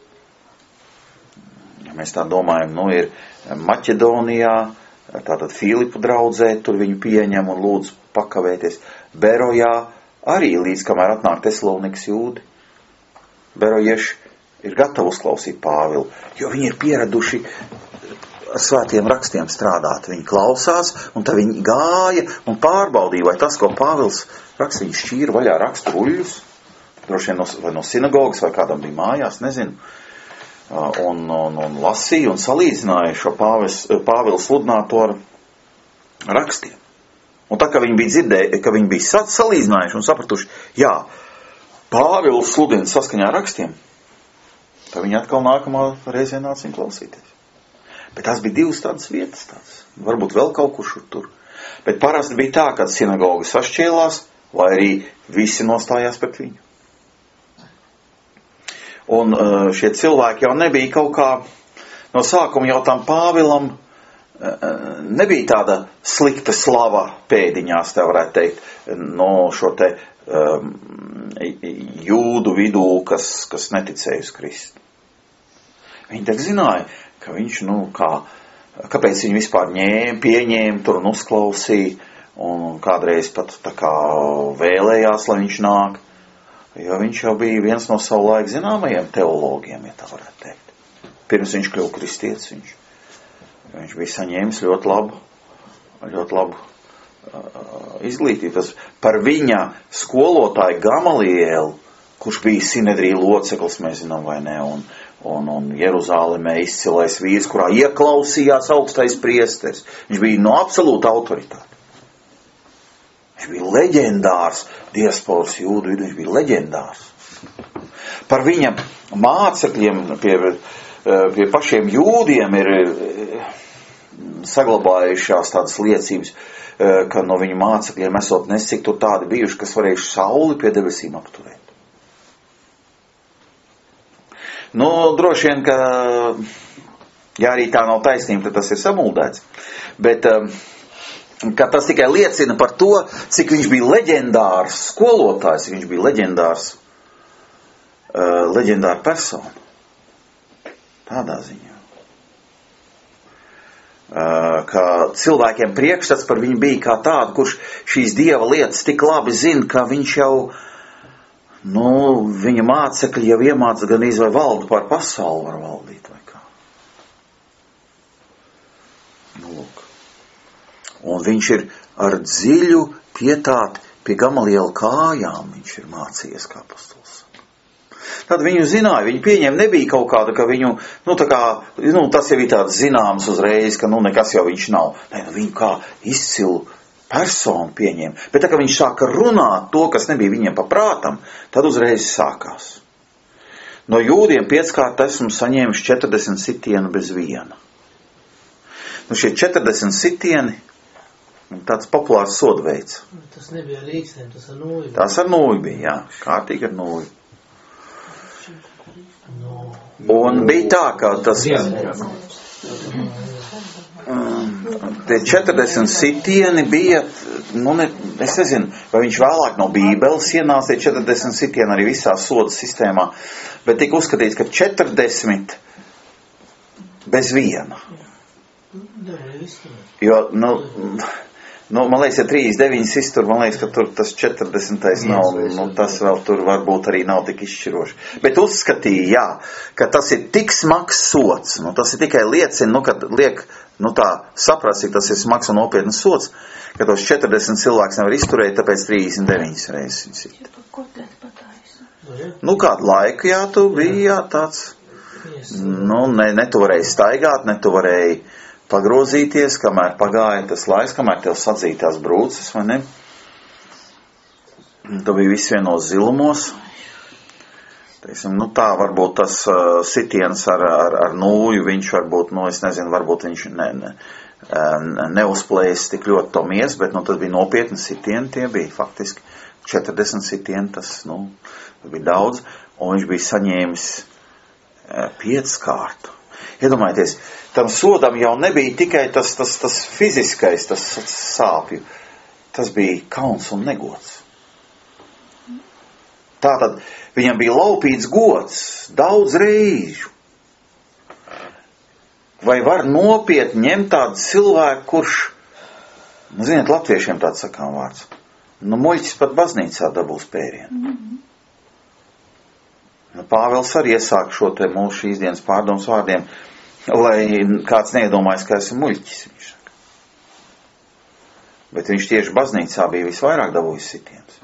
Mēs tā domājam, nu ir Maķedonijā, tātad Filipu draudzē, tur viņu pieņem un lūdzu pakavēties. Berojā arī līdz kamēr atnāk Tesalonikas jūdi. Berojieši ir gatavi uzklausīt Pāvilu, jo viņi ir pieraduši ar svētiem rakstiem strādāt. Viņi klausās un tad viņi gāja un pārbaudīja, vai tas, ko Pāvils raksta, viņš šķīra vaļā rakstu ruļļus, droši vien no, vai no sinagogas vai kādam bija mājās, nezinu. Un, un, un lasīja un salīdzināja šo Pāvils, Pāvila sludināto ar rakstiem. Un tā, ka viņi bija dzirdējuši, ka viņi bija salīdzinājuši un sapratuši, jā, Pāvils sludina saskaņā ar rakstiem, tad viņi atkal nākamā reizē nāca viņu klausīties. Bet tās bija divas tādas vietas, tādas, varbūt vēl kaut kur šur tur. Bet parasti bija tā, kad sinagoga sašķēlās, vai arī visi nostājās pret viņu. Un šie cilvēki jau nebija kaut kā, no sākuma jau tam Pāvilam nebija tāda slikta slava pēdiņās, te varētu teikt, no šo te um, jūdu vidū, kas, kas neticēja uz Kristu. Viņi tak zināja, ka viņš, nu, kā, kāpēc viņi vispār ņēma, pieņēma tur un uzklausīja, un kādreiz pat tā kā vēlējās, lai viņš nāk. Jo viņš jau bija viens no savu laiku zināmajiem teologiem, ja tā varētu teikt. Pirms viņš kļuva kristietis, viņš, viņš bija saņēmis ļoti labu, ļoti labu uh, izglītību. Tas par viņa skolotāju Gamalielu, kurš bija Sinedrija loceklis, mēs zinām vai ne, un, un, un Jeruzālemē izcilais vīrs, kurā ieklausījās augstais priesteris. Viņš bija no absolūta autoritāte. Viņš bija leģendārs diasporas jūdu vidū, viņš bija leģendārs. Par viņa mācekļiem pie, pie pašiem jūdiem ir saglabājušās tādas liecības, ka no viņa mācekļiem esot nesik tur tādi bijuši, kas varējuši sauli pie debesīm apturēt. Nu, droši vien, ka, ja arī tā nav taisnība, tad tas ir samuldēts. Bet, ka tas tikai liecina par to, cik viņš bija leģendārs skolotājs, cik viņš bija leģendārs, uh, leģendāra persona. Tādā ziņā. Uh, ka cilvēkiem priekšstats par viņu bija kā tādu, kurš šīs Dieva lietas tik labi zina, ka viņš jau, nu, viņa mācekļi jau iemāca gan izvai valdu pār pasauli var valdīt vai kā. Nu, lūk. Un viņš ir ar dziļu pietāti pie Gamaliela kājām, viņš ir mācījies kā apostols. Tad viņu zināja, viņu pieņēma, nebija kaut kāda, ka viņu, nu tā kā, nu tas jau ir tāds zināms uzreiz, ka nu nekas jau viņš nav. Nē, nu viņu kā izcilu personu pieņēma. Bet tā kā viņš sāka runāt to, kas nebija viņiem paprātam, tad uzreiz sākās. No jūdiem pieckārt esmu saņēmis četrdesmit sitienu bez viena. Nu šie četrdesmit sitieni, tāds populārs sodveids. Tas nebija ar rīkstēm, tas ar nūju. Tas ar nūju bija, jā, kārtīgi ar nūju. No. Un bija tā, ka tas tie četrdesmit sitieni bija, nu ne, es nezinu, vai viņš vēlāk no Bībeles ienāca tie četrdesmit sitieni arī visā soda sistēmā, bet tika uzskatīts, ka četrdesmit bez viena. Jo, nu, nu man liekas, ja trīsdesmit deviņi iztur, man liekas, ka tur tas četrdesmitais nav, nu, tas vēl tur varbūt arī nav tik izšķiroši. Bet uzskatīja, jā, ka tas ir tik smags sods, nu, tas ir tikai liecina, nu, kad liek, nu, tā saprast, cik tas ir smags un nopietnas sods, ka tos četrdesmit cilvēks nevar izturēt, tāpēc trīsdesmit deviņas reizes viņas ir. Nu, kādu laiku, jā, tu biji, jā, tāds, nu, ne, ne tu varēji staigāt, ne tu varēji pagrozīties, kamēr pagāja tas laiks, kamēr tev sadzītās brūces, vai ne? Tu biji viss vienos zilumos. Teiksim, nu tā varbūt tas uh, sitiens ar, ar, ar nūju, viņš varbūt, nu es nezinu, varbūt viņš ne, ne, neuzplēs tik ļoti to mies, bet nu tas bija nopietni sitieni, tie bija faktiski četrdesmit sitieni, tas, nu, tas bija daudz, un viņš bija saņēmis uh, pieckārtu. Iedomājieties, tam sodam jau nebija tikai tas, tas, tas fiziskais, tas sāpju. Tas bija kauns un negods. Tātad viņam bija laupīts gods daudz reižu. Vai var nopietni ņemt tādu cilvēku, kurš, nu, ziniet, latviešiem tāds sakām vārds, nu, muļķis pat baznīcā dabūs pērienu. Mm-hmm. Nu, Pāvils arī iesāk šo te mūsu šīs dienas pārdomas vārdiem, lai kāds neiedomājas, ka esmu muļķis, viņš saka. Bet viņš tieši baznīcā bija visvairāk dabūjis sitiens.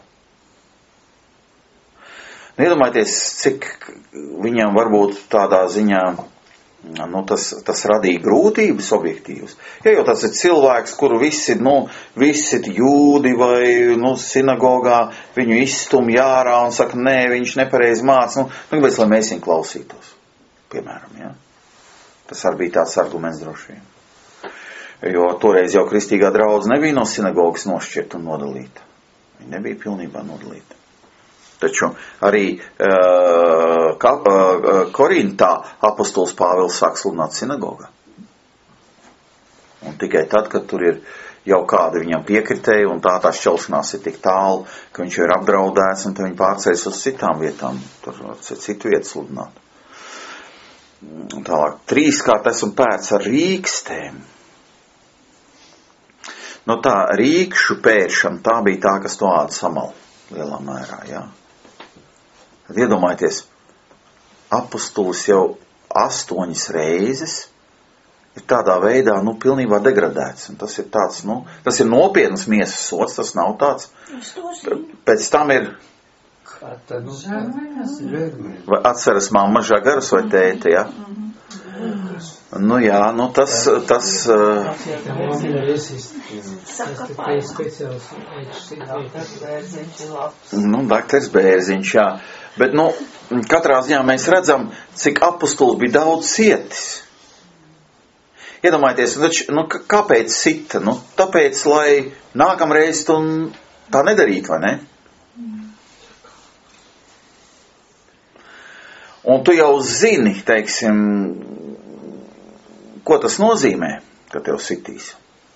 Neiedomājieties, cik viņam varbūt tādā ziņā, nu, tas, tas radīja grūtības objektīvas. Ja jau tas ir cilvēks, kuru visi, nu, visi jūdi vai, nu, sinagogā viņu izstum jārā un saka, nē, viņš nepareizi māca, nu, nu, kāpēc, lai mēs viņu klausītos, piemēram, ja? Tas arī bija tāds arguments droši vien. Jo toreiz jau kristīgā draudze nebija no sinagogas nošķirta un nodalīta. Viņa nebija pilnībā nodalīta. Taču arī uh, ka, uh, Korintā apostols Pāvils sāk sludināt sinagogā. Un tikai tad, kad tur ir jau kādi viņam piekritēji un tā tā šķelšanās ir tik tālu, ka viņš ir apdraudēts un tad viņi pārceļas uz citām vietām, tur citu vietu sludināt. Un tālāk, trīskārt esmu pērts ar rīkstēm. Nu tā, rīkšu pēršana, tā bija tā, kas to ādu samal lielā mērā, jā. Tad iedomājieties, apostolis jau astoņas reizes ir tādā veidā, nu, pilnībā degradēts. Un tas ir tāds, nu, tas ir nopietnas miesas sods, tas nav tāds. Pēc tam ir, vai atceras mamma Žagaras vai tēte, ja? Nu jā, nu tas, tas, nu, daktars Bērziņš, jā. Bet, nu, katrā ziņā mēs redzam, cik apostols bija daudz cietis. Iedomājieties, nu, kāpēc sita? Nu, tāpēc, lai nākamreiz tu tā nedarītu, vai ne? Un tu jau zini, teiksim, ko tas nozīmē, ka tev sitīs.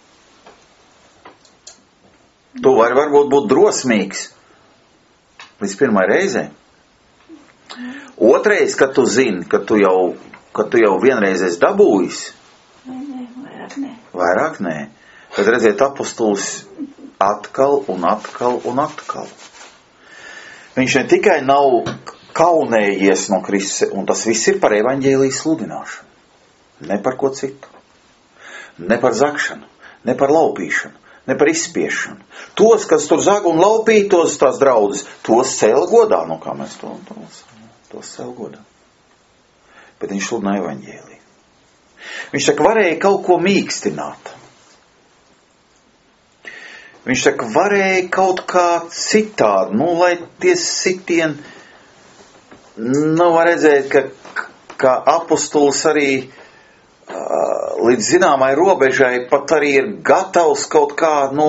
Tu vari varbūt būt drosmīgs līdz pirmai reizei. Otrais, kad tu zini, ka tu jau, ka tu jau vienreiz esi dabūjis. Vairāk nē. Vairāk nē. Tad redziet, apostols atkal un atkal un atkal. Viņš ne tikai nav kaunējies no Kristus, un tas viss ir par evaņģēlijas sludināšanu. Ne par ko citu. Ne par zagšanu, ne par laupīšanu, ne par izspiešanu. Tos, kas tur zag un laupīja, tos tās draudzes, tos cēla godā. Nu, kā mēs to, tos, tos cēla godā. Bet viņš sludināja evaņģēliju. Viņš saka, varēja kaut ko mīkstināt. Viņš saka, varēja kaut kā citādi, nu, lai tie sitieni, nu, var redzēt, ka, ka apostols arī uh, līdz zināmai robežai pat arī ir gatavs kaut kā, nu,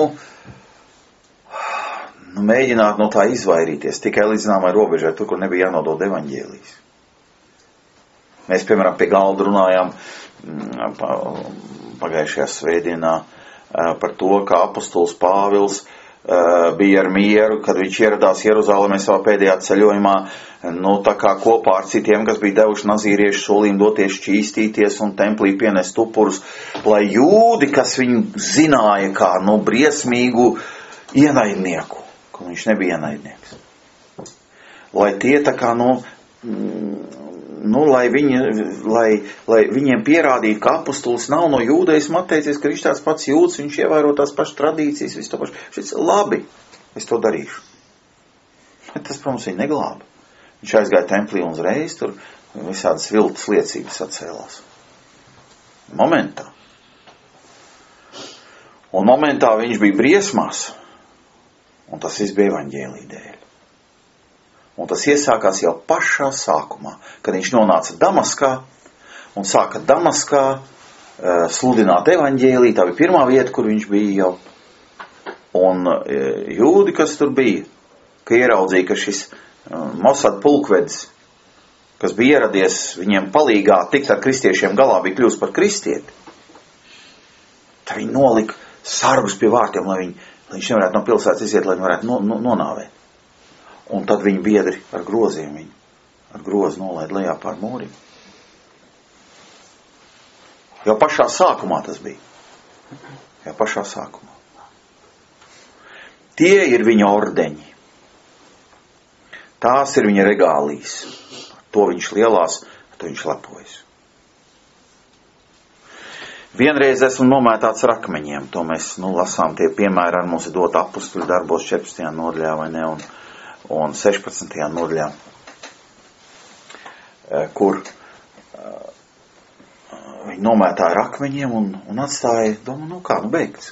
nu, mēģināt no tā izvairīties, tikai līdz zināmai robežai, tur, kur nebija jānodod evaņģēlijas. Mēs, piemēram, pie galda runājām pagājušajā svētdienā par to, ka apostols Pāvils bija ar mieru, kad viņš ieradās Jeruzālēmē savā pēdējā ceļojumā, nu, tā kā kopā ar citiem, kas bija devuši nazīriešu solījumu doties šķīstīties un templī pienest upurus, lai jūdi, kas viņu zināja kā, nu, briesmīgu ienaidnieku, ka viņš nebija ienaidnieks. Lai tie tā kā, nu, nu, lai, viņi, lai, lai viņiem pierādītu, ka apostols nav no jūdaisma atteicies, ka viņš tāds pats jūds, viņš ievēro tās pašas tradīcijas, visu to pašu. Šis labi, es to darīšu. Bet tas, protams, viņa neglāba. Viņš aizgāja templī un uzreiz tur visādas viltus liecības atcēlās. Momentā. Un momentā viņš bija briesmās. Un tas viss bija evaņģēlija dēļ. Un tas iesākās jau pašā sākumā, kad viņš nonāca Damaskā un sāka Damaskā uh, sludināt evaņģēliju. Tā bija pirmā vieta, kur viņš bija jau. Un uh, jūdi, kas tur bija, ka ieraudzīja, ka šis uh, Mosad pulkvedis, kas bija ieradies viņiem palīgā tikt ar kristiešiem galā, bija kļūst par kristieti. Tad viņi nolika sargus pie vārtiem, lai, viņi, lai viņš nevarētu no pilsētas iziet, lai viņi varētu no, no, nonāvēt. Un tad viņi biedri ar groziem viņu, ar grozu nolaid lejā pār mūrim. Jau pašā sākumā tas bija. Jau pašā sākumā. Tie ir viņa ordeņi. Tās ir viņa regālijas. To viņš lielās, to viņš lepojas. Vienreiz esmu nomētāts ar akmeņiem. To mēs, nu, lasām tie piemēri, ar mums ir dot apustuļu darbos četrpadsmitajā nodaļā, vai ne, un un sešpadsmitajā nodaļā, kur viņi nomētāja ar akmeņiem un, un atstāja, domā, nu kā, nu beigts.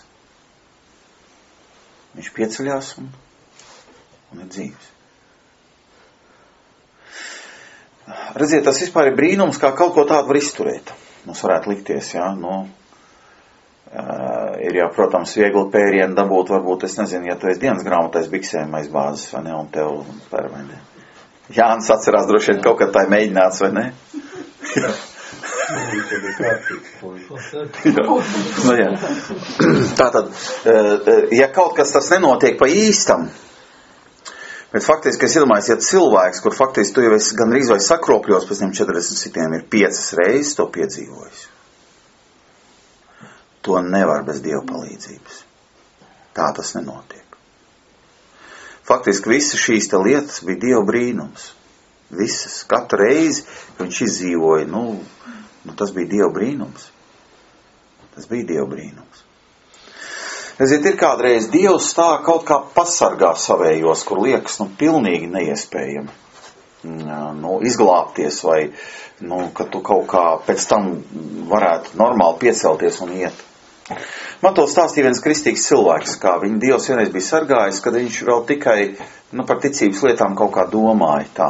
Viņš pieceļās un, un ir dzīves. Redziet, tas vispār ir brīnums, kā kaut ko tādu var izturēt. Mums varētu likties, jā, nu, Uh, ir jau, protams, viegli pērienu dabūt, varbūt, es nezinu, ja tu esi dienas grāmatais biksēm aiz bāzes, vai ne, un tev pēr, vai ne. Jānis atcerās droši vien kaut kad tā ir mēģināts, vai ne? Jā. Nu, jā. Tātad, ja kaut kas tas nenotiek pa īstam, bet faktiski es iedomājos, ja cilvēks, kur faktiski tu jau esi gan rīz vai sakropļos, pēc tiem četrdesmit sitiem ir piecas reizes to piedzīvojis. To nevar bez Dieva palīdzības. Tā tas nenotiek. Faktiski visas šīs te lietas bija Dieva brīnums. Visas, katru reizi, kad viņš izdzīvoja, nu, nu tas bija Dieva brīnums. Tas bija Dieva brīnums. Redziet, ir kādreiz Dievs tā kaut kā pasargā savējos, kur liekas, nu, pilnīgi neiespējami. Nu, izglābties vai, nu, ka tu kaut kā pēc tam varētu normāli piecelties un iet. Man to stāstīja viens kristīgs cilvēks, kā viņa Dievs vienreiz bija sargājis, kad viņš vēl tikai, nu, par ticības lietām kaut kā domāja tā.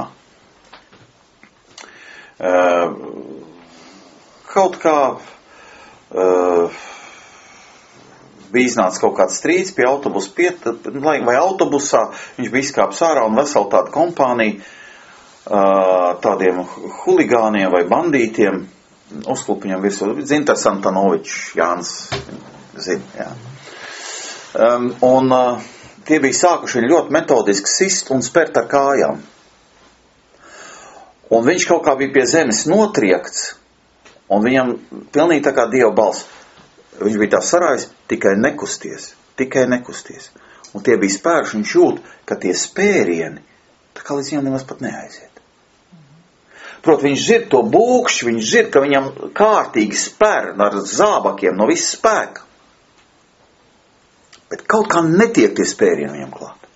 Uh, kaut kā uh, bija iznācis kaut kāds strīds pie autobusa, piet, vai autobusā, viņš bija izkāpis ārā un vesela tāda kompānija, tādiem huligāniem vai bandītiem, uzklupa viņam virsū. Dzintars Antanovičs, Jānis, zina, jā. Um, un uh, tie bija sākuši ļoti metodiski sist un spērt ar kājām. Un viņš kaut kā bija pie zemes notriekts, un viņam pilnīgi tā kā Dieva balss. Viņš bija tā sarājis, tikai nekusties, tikai nekusties. Un tie bija spērši, viņš jūt, ka tie spērieni, tā kā līdz viņam nemaz pat neaiziet. Prot, viņš zird to būkšķi, viņš zird, ka viņam kārtīgi spēr ar zābakiem no viss spēka. Bet kaut kā netiek tie spērieni viņam klāt.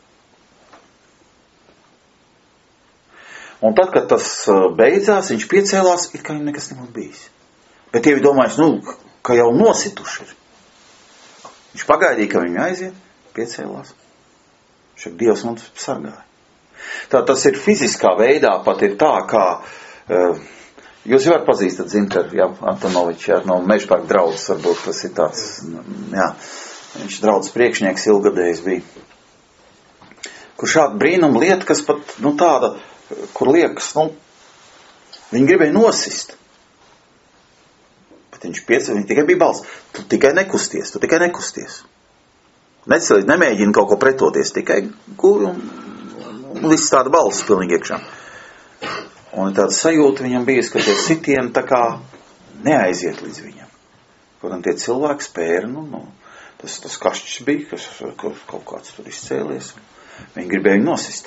Un tad, kad tas beidzās, viņš piecēlās, it kā viņam nekas nebūtu bijis. Bet tie bija domājis, nu, ka jau nosituši ir. Viņš pagaidīja, ka viņi aiziet, piecēlās. Šak Dievs mums sargāja. Tā tas ir fiziskā veidā, pat ir tā, kā uh, jūs jau var pazīstat Zintaru, jā, Antonoviču, jā, no Mežparka draudzes, varbūt tas ir tāds, jā, viņš draudzes priekšnieks ilgadējs bija. Kur šāda brīnuma lieta, kas pat, nu tāda, kur liekas, nu, viņi gribēja nosist. Bet viņš piecēl, viņš tikai bija balss. Tu tikai nekusties, tu tikai nekusties. Necēlīt, nemēģini kaut ko pretoties, tikai guli un, un viss tāda balss pilnīgi iekšā. Un tāda sajūta viņam bija, ka tie sitieni tā kā neaiziet līdz viņam. Kodam tie cilvēki spēra, nu, nu, tas, tas kašķis bija, kas kaut kāds tur izcēlies. Viņi gribēja viņu nosist.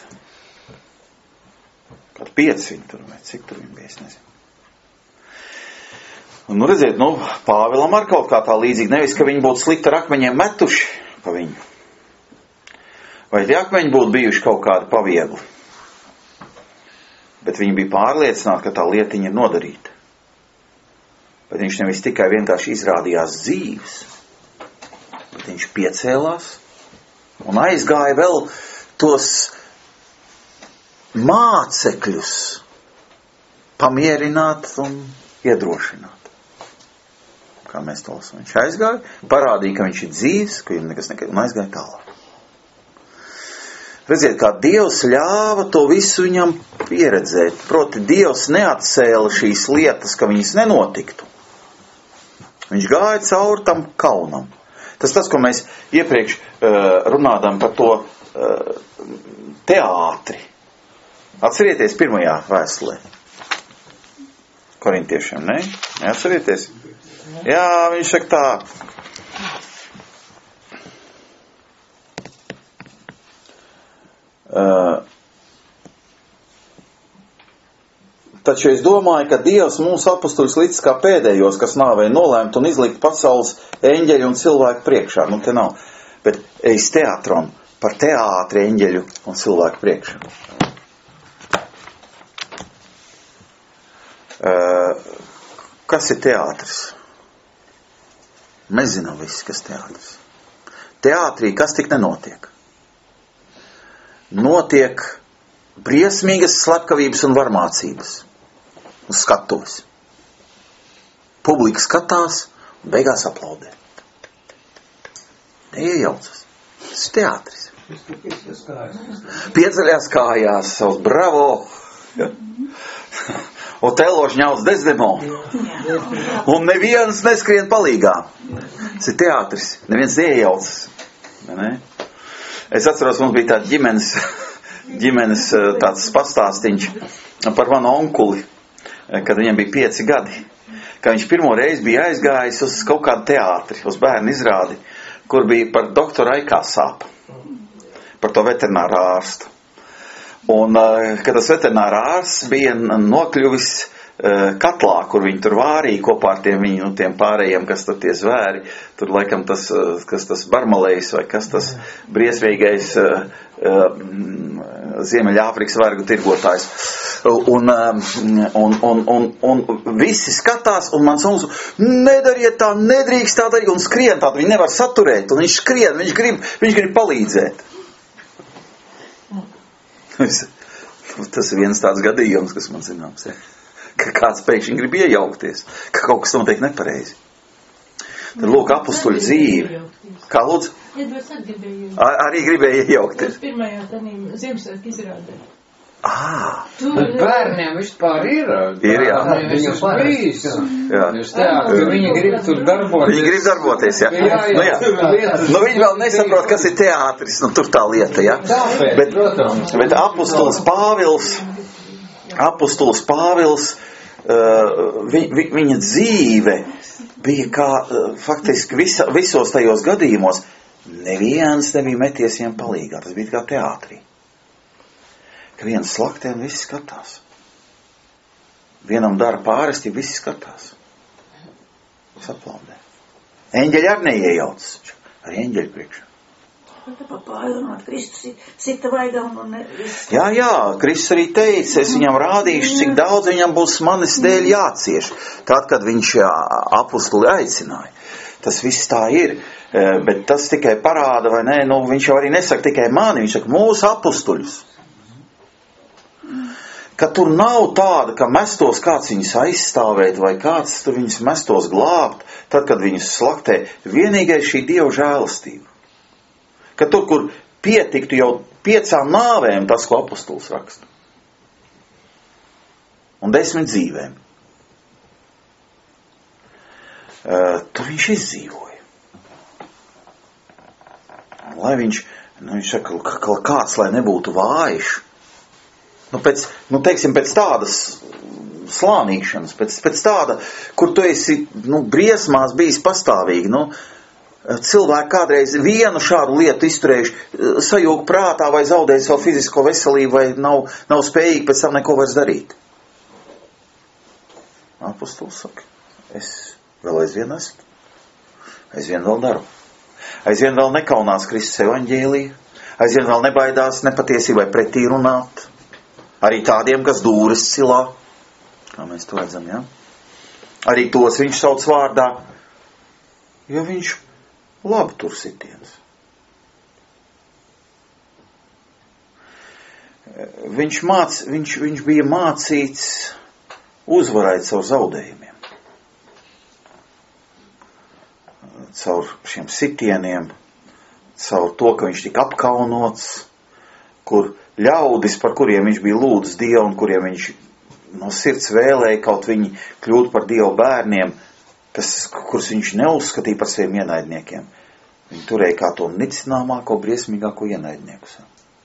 Kādu pieci viņi tur, vai cik tur viņi bija, es nezinu. Un, nu, redziet, nu, Pāvilam ar kaut kā tā līdzīgi, nevis, ka viņi būtu slikti ar akmeņiem metuši pa viņu. Vai tie akmeņi būtu bijuši kaut kādi paviegli. Bet viņi bija pārliecināti, ka tā lietiņa ir nodarīta. Bet viņš nevis tikai vienkārši izrādījās dzīves, bet viņš piecēlās un aizgāja vēl tos mācekļus pamierināt un iedrošināt. Kā mēs to lasām. Viņš aizgāja, parādīja, ka viņš ir dzīves, ka viņam nekas nekad, un aizgāja tālāk. Redziet, kā Dievs ļāva to visu viņam pieredzēt. Proti, Dievs neatcēla šīs lietas, ka viņas nenotiktu. Viņš gāja cauri tam kaunam. Tas tas, ko mēs iepriekš uh, runādām par to uh, teātri. Atcerieties pirmajā vēstulē. Korintiešiem, ne? Neatcerieties? Jā, viņš saka tā. Uh, taču es domāju, ka Dievs mūsu apustuļus līdz kā pēdējos, kas nāvēja nolēmt un izlikt pasaules eņģeļu un cilvēku priekšā. Nu, te nav. Bet eis teātrom par teātri eņģeļu un cilvēku priekšā. Uh, kas ir teātris? Mēs zinām visi, kas teātris. Teātrī kas tik nenotiek? Notiek briesmīgas slepkavības un varmācības uz skatuves. Publika skatās un beigās aplaudē. Neiejaucas. Tas ir teātris. Pieceļās kājās, savs bravo. Otelo žņauts Desdemo. Un neviens neskrien palīgā. Tas ir teātris. Neviens neiejaucas. Ne? Es atceros, mums bija tāds ģimenes, ģimenes tāds pastāstiņš par manu onkuli, kad viņam bija pieci gadi. Ka viņš pirmo reizi bija aizgājis uz kaut kādu teātri, uz bērnu izrādi, kur bija par doktoru Aikāsāpu. Par to veterināru ārstu. Un, kad tas veterinārā ārsts bija nokļuvis katlā, kur viņi tur vārīja kopā ar tiem viņu, tiem pārējiem, kas tad tie zvēri, tur laikam tas, kas tas barmalējs vai kas tas briesmīgais Ziemeļāfrikas vergu tirgotājs. Un, un, un, un, un visi skatās, un mans uns, nedariet tā, nedrīkst tā darīt, un skrien tā, viņi nevar saturēt, un viņš skrien, viņš grib, viņš grib palīdzēt. Tas ir viens tāds gadījums, kas man zināms, ja? Ka kāds pēkšņi grib iejaukties, ka kaut kas notiek nepareizi. Tad lūk, apustuļu dzīve. Kā lūdzu? Edvards arī gribēja Ar, arī gribēja iejaukties. pirmajā tādiem Ziemassvētku izrādē. Ā! Bet bērniem vispār ir. Ir, jā. Bērniem es esmu bijis. Jā. Jūs teātri, viņi grib tur darboties. Viņi grib darboties, jā. Jā, jā, Nu, jā. tur lietas. Nu, viņi vēl nesaprot, kas ir teātris, nu, tur tā lieta, jā. Tāpēc, Bet, protams. bet apustulis Pāvils, apustulis Pāvils, uh, vi, vi, viņa dzīve bija kā, uh, faktiski visa, visos tajos gadījumos, neviens nebija meties viņam palīgā, tas bija kā teātrī. Ka viens slaktē un visi skatās. Vienam dara pāresti, visi skatās. Visi aplaudē. Eņģeļi arī neiejaucas. Arī eņģeļi priekšā. Tā pa pārunāt, Kristus sita vaigām un viss. Jā, jā, Kristus arī teica, es viņam rādīšu, cik daudz viņam būs manis dēļ jācieš. Tad, kad viņš apustuli aicināja. Tas viss tā ir, bet tas tikai parāda, vai nē, nu viņš jau arī nesaka tikai mani, viņš saka mūsu apustuļus. Ka tur nav tāda, ka mestos kāds viņus aizstāvēt vai kāds tur viņus mestos glābt, tad, kad viņus slaktē, vienīgais šī Dieva žēlastība. Ka tur, kur pietiktu jau piecām nāvēm tas, ko apustulis raksta. Un desmit dzīvēm. Uh, tur viņš izdzīvoja. Lai viņš, nu viņš saka, ka kāds, lai nebūtu vājš, Nu, pēc, nu, teiksim, pēc tādas slānīšanas, pēc, pēc tāda, kur tu esi, nu, briesmās bijis pastāvīgi, nu, cilvēki kādreiz vienu šādu lietu izturējuši, sajūg prātā vai zaudēja savu fizisko veselību vai nav, nav spējīgi pēc tam neko vairs darīt. Apustulis saka, es vēl aizvien esmu, aizvien vēl daru, aizvien vēl nekaunās Kristus evaņģēliju, aizvien vēl nebaidās nepatiesībai pretī runāt. Arī tādiem, kas dūris cilā, kā mēs to redzam, jā. Arī tos viņš sauc vārdā, jo viņš labi tur sitiens. Viņš, māc, viņš, viņš bija mācīts uzvarēt caur zaudējumiem. Caur šiem sitieniem, caur to, ka viņš tika apkaunots, kur ļaudis, par kuriem viņš bija lūdzis Dievu un kuriem viņš no sirds vēlēja kaut viņi kļūt par Dievu bērniem, kas, kurus viņš neuzskatīja par saviem ienaidniekiem. Viņi turēja kā to nicināmāko, briesmīgāko ienaidniekus.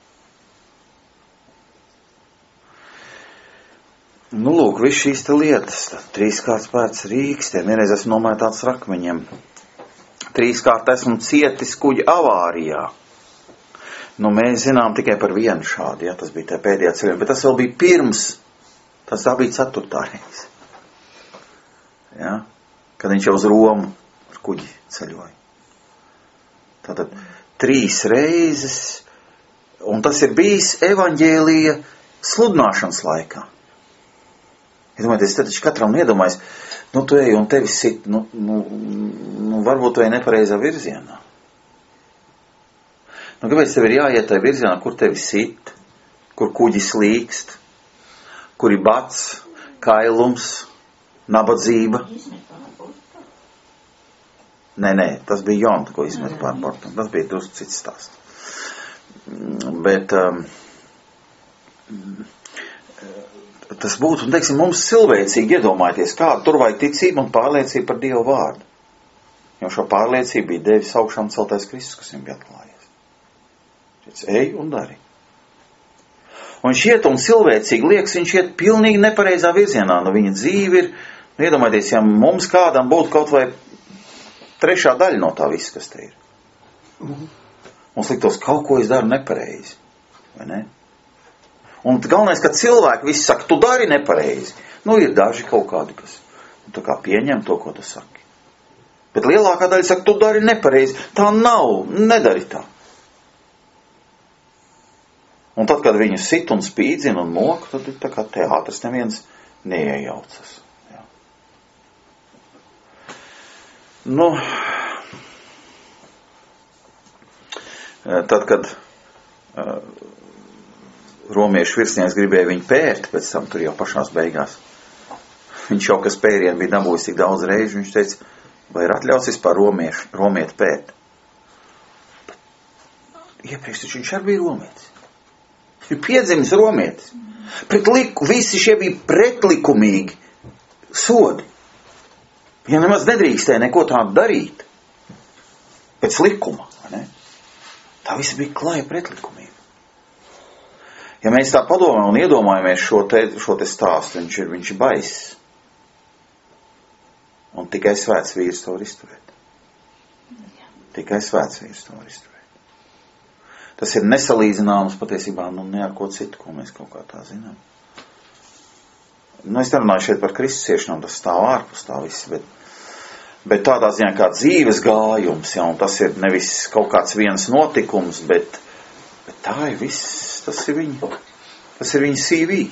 Nu, lūk, viss šīs te lietas. Trīskārt pēc rīkstiem, vienreiz esmu nomētāts rakmeņiem. Trīskārt esmu cietis kuģa avārijā. Nu, mēs zinām tikai par vienu šādu, ja, tas bija tā pēdējā ceļojuma, bet tas vēl bija pirms, tas tā bija ceturtā reize. Ja, kad viņš jau uz Romu ar kuģi ceļoja. Tātad trīs reizes, un tas ir bijis evaņģēlija sludināšanas laikā. Iedomājieties, tad taču katram iedomājas, nu, tu ej un tevi sit, nu, nu, nu varbūt tu ej nepareizā virzienā. Nu, kāpēc tev ir jāiet tajā virzienā, kur tevi sit, kur kuģis līkst, kur ir bats, kailums, nabadzība? Nē, nē, tas bija Jonta, ko izmet pār bortam. Tas bija drusku cits stāsts. Bet um, tas būtu, un teiksim, mums cilvēcīgi iedomājieties, kādu tur vajag ticību un pārliecību par Dievu vārdu. Jo šo pārliecību bija devis augšām celtais Kristus, kas viņam bija atklājies. Ej un dari. Un šiet un cilvēcīgi liekas, viņš iet pilnīgi nepareizā virzienā. Nu, viņa dzīve ir, nu, iedomājieties, ja mums kādam būtu kaut vai trešā daļa no tā viss, kas te ir. Mums liktos, kaut ko es daru nepareizi. Vai ne? Un galvenais, ka cilvēki visi saka, tu dari nepareizi. Nu, ir daži kaut kādi, kas nu, tā kā pieņem to, ko tu saki. Bet lielākā daļa saka, tu dari nepareizi. Tā nav, nedari tā. Un tad, kad viņu sit un spīdzina un moka, tad ir tā kā teātris, neviens neiejaucas. Jā. Nu, tad, kad uh, romiešu virsnieks gribēja viņu pērt, pēc tam tur jau pašās beigās, viņš jau, kas pērienu bija dabūjis tik daudz reizi, viņš teica, vai ir atļauts vispār romiešu, romieti pērt? Iepriekš taču viņš arī bija romietis. Ir piedzimis romietis. Pret liku, visi šie bija pretlikumīgi sodi. Ja nemaz nedrīkstēja neko tādu darīt. Pēc likuma, vai ne? Tā visi bija klāja pretlikumīgi. Ja mēs tā padomājam un iedomājamies šo te, šo te stāstu, viņš ir, viņš ir baiss. Un tikai svēts vīrs to var izturēt. Tikai svēts vīrs to var izturēt. Tas ir nesalīdzināms patiesībā, nu, ne ar ko citu, ko mēs kaut kā tā zinām. Nu, es nerunāju šeit par Kristus ciešanām, tas stāv ārpus tā viss, bet, bet tādā ziņā kā dzīves gājums, ja, un tas ir nevis kaut kāds viens notikums, bet, bet tā ir viss, tas ir viņa, tas ir viņa C V.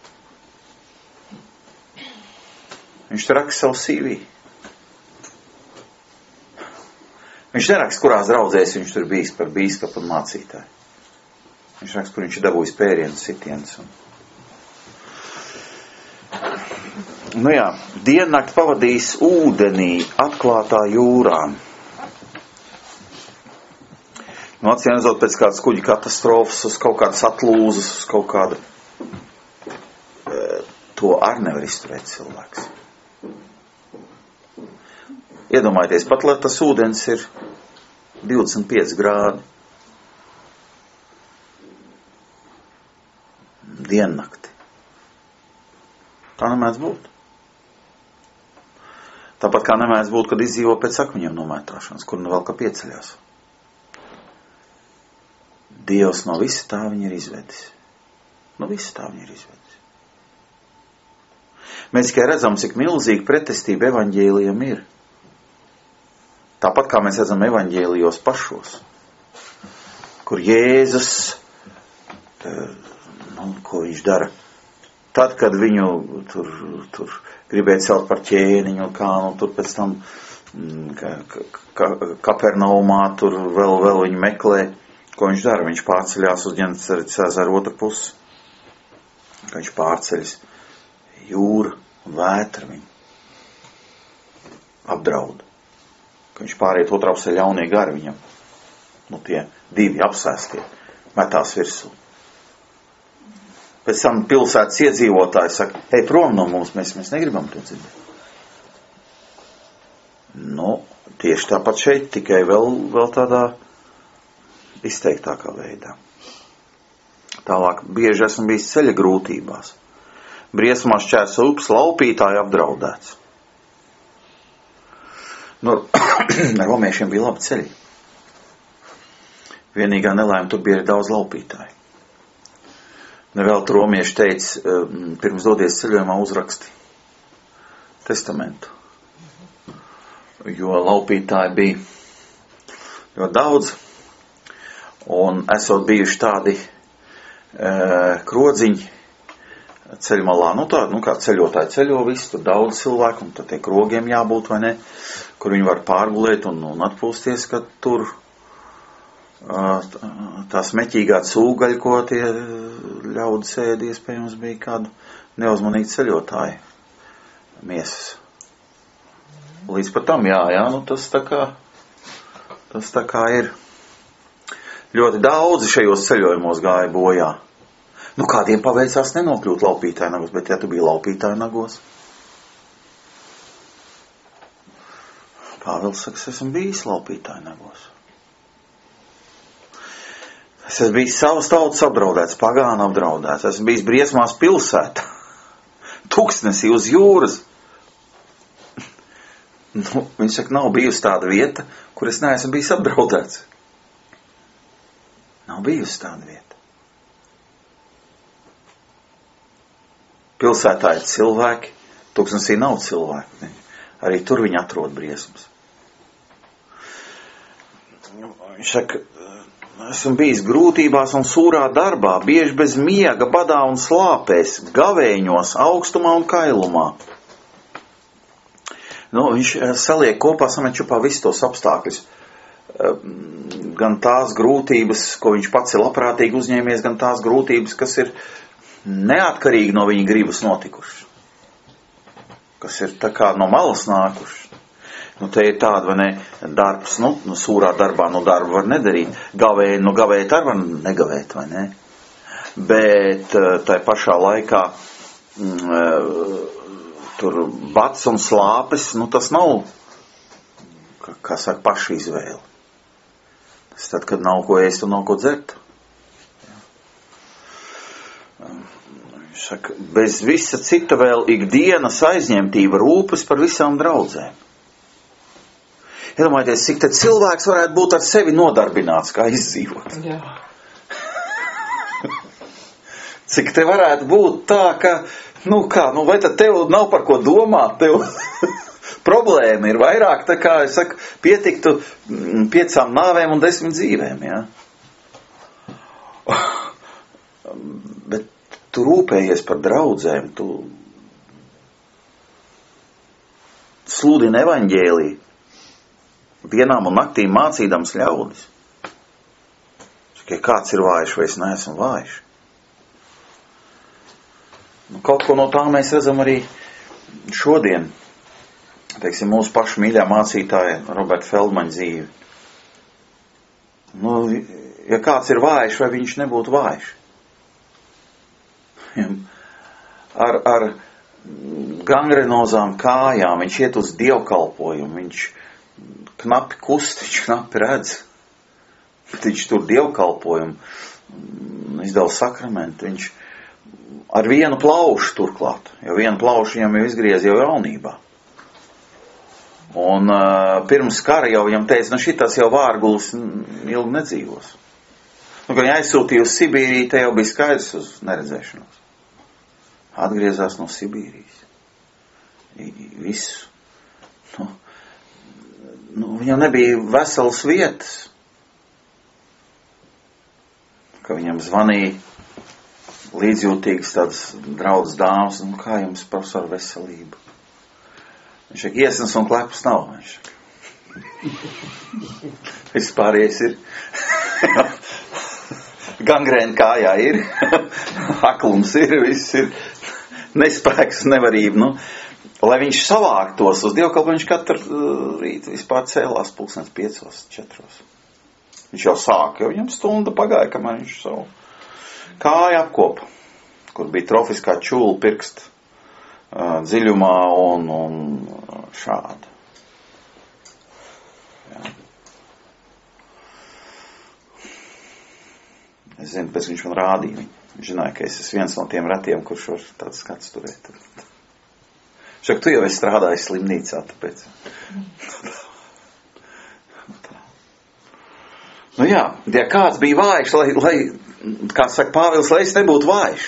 Viņš te raksta savu C V. Viņš neraksta, kurās draudzēs viņš tur bijis par bīskapu un mācītāju. Viņš raksta, kur viņš ir dabūjis pērienus, sitienus. Un... Nu jā, diennakt pavadījis ūdenī, atklātā jūrā. Nu, acīm redzot, pēc kādas kuģa katastrofas, uz kaut kādas atlūzas, uz kaut kāda... To ar nevar izturēt cilvēks. Iedomājieties, pat lai tas ūdens ir divdesmit pieci grādi. Diennakti. Tā nemēdz būt. Tāpat kā nemēdz būt, kad izdzīvo pēc akmeņiem nomētāšanas, kur nu vēl kā pieceļās. Dievs no visa tā viņa ir izvedis. No visa tā viņa ir izvedis. Mēs tikai redzam, cik milzīgi pretestība evaņģēlijam ir. Tāpat kā mēs redzam evaņģēlijos pašos, kur Jēzus, nu, ko viņš dara, tad, kad viņu tur, tur gribēja celt par ķēniņu, kā, nu, tur pēc tam ka, ka, Kapernaumā, tur vēl, vēl viņu meklē, ko viņš dara, viņš pārceļās uz Ģenesaretes ezeru otru pusi, ka viņš pārceļas jūra un vētra viņu apdraud. Ka viņš pāriet otrā pusē ļaunie gari viņam. Nu, tie divi apsēstie metās virsū. Pēc tam pilsētas iedzīvotāji saka, ej prom no mums, mēs, mēs negribam to dzirdēt. Nu, tieši tāpat šeit, tikai vēl, vēl tādā izteiktākā veidā. Tālāk, bieži esmu bijis ceļa grūtībās. Briesmās šķērso upes, laupītāji apdraudēts. Nu, romiešiem bija labi ceļi. Vienīgā nelaime tur bija daudz laupītāju. Nevēl romieši teica, pirms dodies ceļojumā uzraksti testamentu. Jo laupītāji bija ļoti daudz. Un esot bijuši tādi e, krodziņi ceļmalā, nu tādi, nu kā ceļotāji ceļo visi, tur daudz cilvēku, un tad tie krogiem jābūt, vai ne, kur viņi var pārgulēt un, un atpūsties, kad tur tā smeķīgā cūgaļa, ko tie ļaudis ēd, iespējams bija kādu neuzmanīgu ceļotāju miesas. Līdz pat tam, jā, jā, nu tas tā kā, tas tā kā ir. Ļoti daudzi šajos ceļojumos gāja bojā. Nu, kādiem paveicās nenokļūt laupītāju nagos, bet ja tu biji laupītāju nagos, Pāvils saka, es esmu bijis laupītāju nagos. Es esmu bijis savas tautas apdraudēts, pagāna apdraudēts, esmu bijis briesmās pilsētā, tuksnesī uz jūras. Nu, viņš saka, nav bijusi tāda vieta, kur es neesmu bijis apdraudēts. Nav bijusi tāda vieta. Pilsētā ir cilvēki, tuksnesī nav cilvēki. Arī tur viņi atrod briesmas. Viņš saka, esmu bijis grūtībās un sūrā darbā, bieži bez miega, badā un slāpēs, gavēņos, augstumā un kailumā. Nu, viņš saliek kopā, samečupā visus tos apstākļus. Gan tās grūtības, ko viņš pats ir labprātīgi uzņēmies, gan tās grūtības, kas ir neatkarīgi no viņa gribas notikušas. Kas ir tā kā no malas nākušas. Nu, te ir tāda, vai ne, darbs, nu, nu sūrā darbā, nu, darbu var nedarīt. Gavēt, nu, gavēt ar var negavēt, vai ne? bet tai pašā laikā tur bats un slāpes, nu tas nav, kā saka, paša izvēle. Tas tad, kad nav ko ēst un nav ko dzert. Saka, bez visa cita vēl ikdienas aizņemtība rūpes par visām draudzēm. Iedomājieties, cik tad cilvēks varētu būt ar sevi nodarbināts, kā izdzīvot. Jā. Cik te varētu būt tā, ka, nu kā, nu vai tad tev nav par ko domāt, tev problēma ir vairāk, tā kā, es saku, pietiktu piecām nāvēm un desmit dzīvēm, jā. Bet tu rūpējies par draudzēm, tu sludini evaņģēliju, dienām un naktīm mācīdams ļaudis. Ja kāds ir vājš, vai es neesmu vājš. Nu, kaut ko no tā mēs redzam arī šodien. Teiksim, mūsu pašu mīļā mācītāja Roberta Feldmaņa dzīve. Nu, ja kāds ir vājš, vai viņš nebūtu vājš. Ar, ar gangrenozām kājām viņš iet uz dievkalpojumu, viņš knapi kust, viņš knapi redz, bet viņš tur dievkalpojumu, izdala sakramentu, viņš ar vienu plaušu turklāt, jo vienu plaušu viņam jau izgriez jau jaunībā. Un uh, pirms kara jau viņam teica, nu šitas jau vārgulis ilgi nedzīvos. Nu, kad viņa aizsūtīja uz Sibīriju, te jau bija skaidrs uz neredzēšanos. Atgriezās no Sibīrijas. Visu. Nu, nu, viņam nebija veselas vietas. Ka viņam zvanīja līdzjūtīgas tādas draudzes dāmas, nu kā jums, profesor, veselība? Viņš saka, iesnas un klepus nav. Viņš saka. Vispārējais ir. Gangrēna kājā ir. Aklums ir, viss ir. Nespēks, nevarība. Nu, lai viņš savāktos uz dievkalpojumu, viņš katru rītu vispār cēlās pulkstens piecos, četros. Viņš jau sāka, jo viņam stunda pagāja, kamēr viņš savu kāju apkopa, kur bija trofiskā čūla pirksta uh, dziļumā un, un šāda. Jā. Es zinu, pēc viņš man rādīja. Viņš zināja, ka es esmu viens no tiem retiem, kurš var tāds skats turēt. Šak, tu jau esi strādājis slimnīcā, tāpēc. Nu jā, ja kāds bija vājš, lai, lai kā saka Pāvils, lai es nebūtu vājš.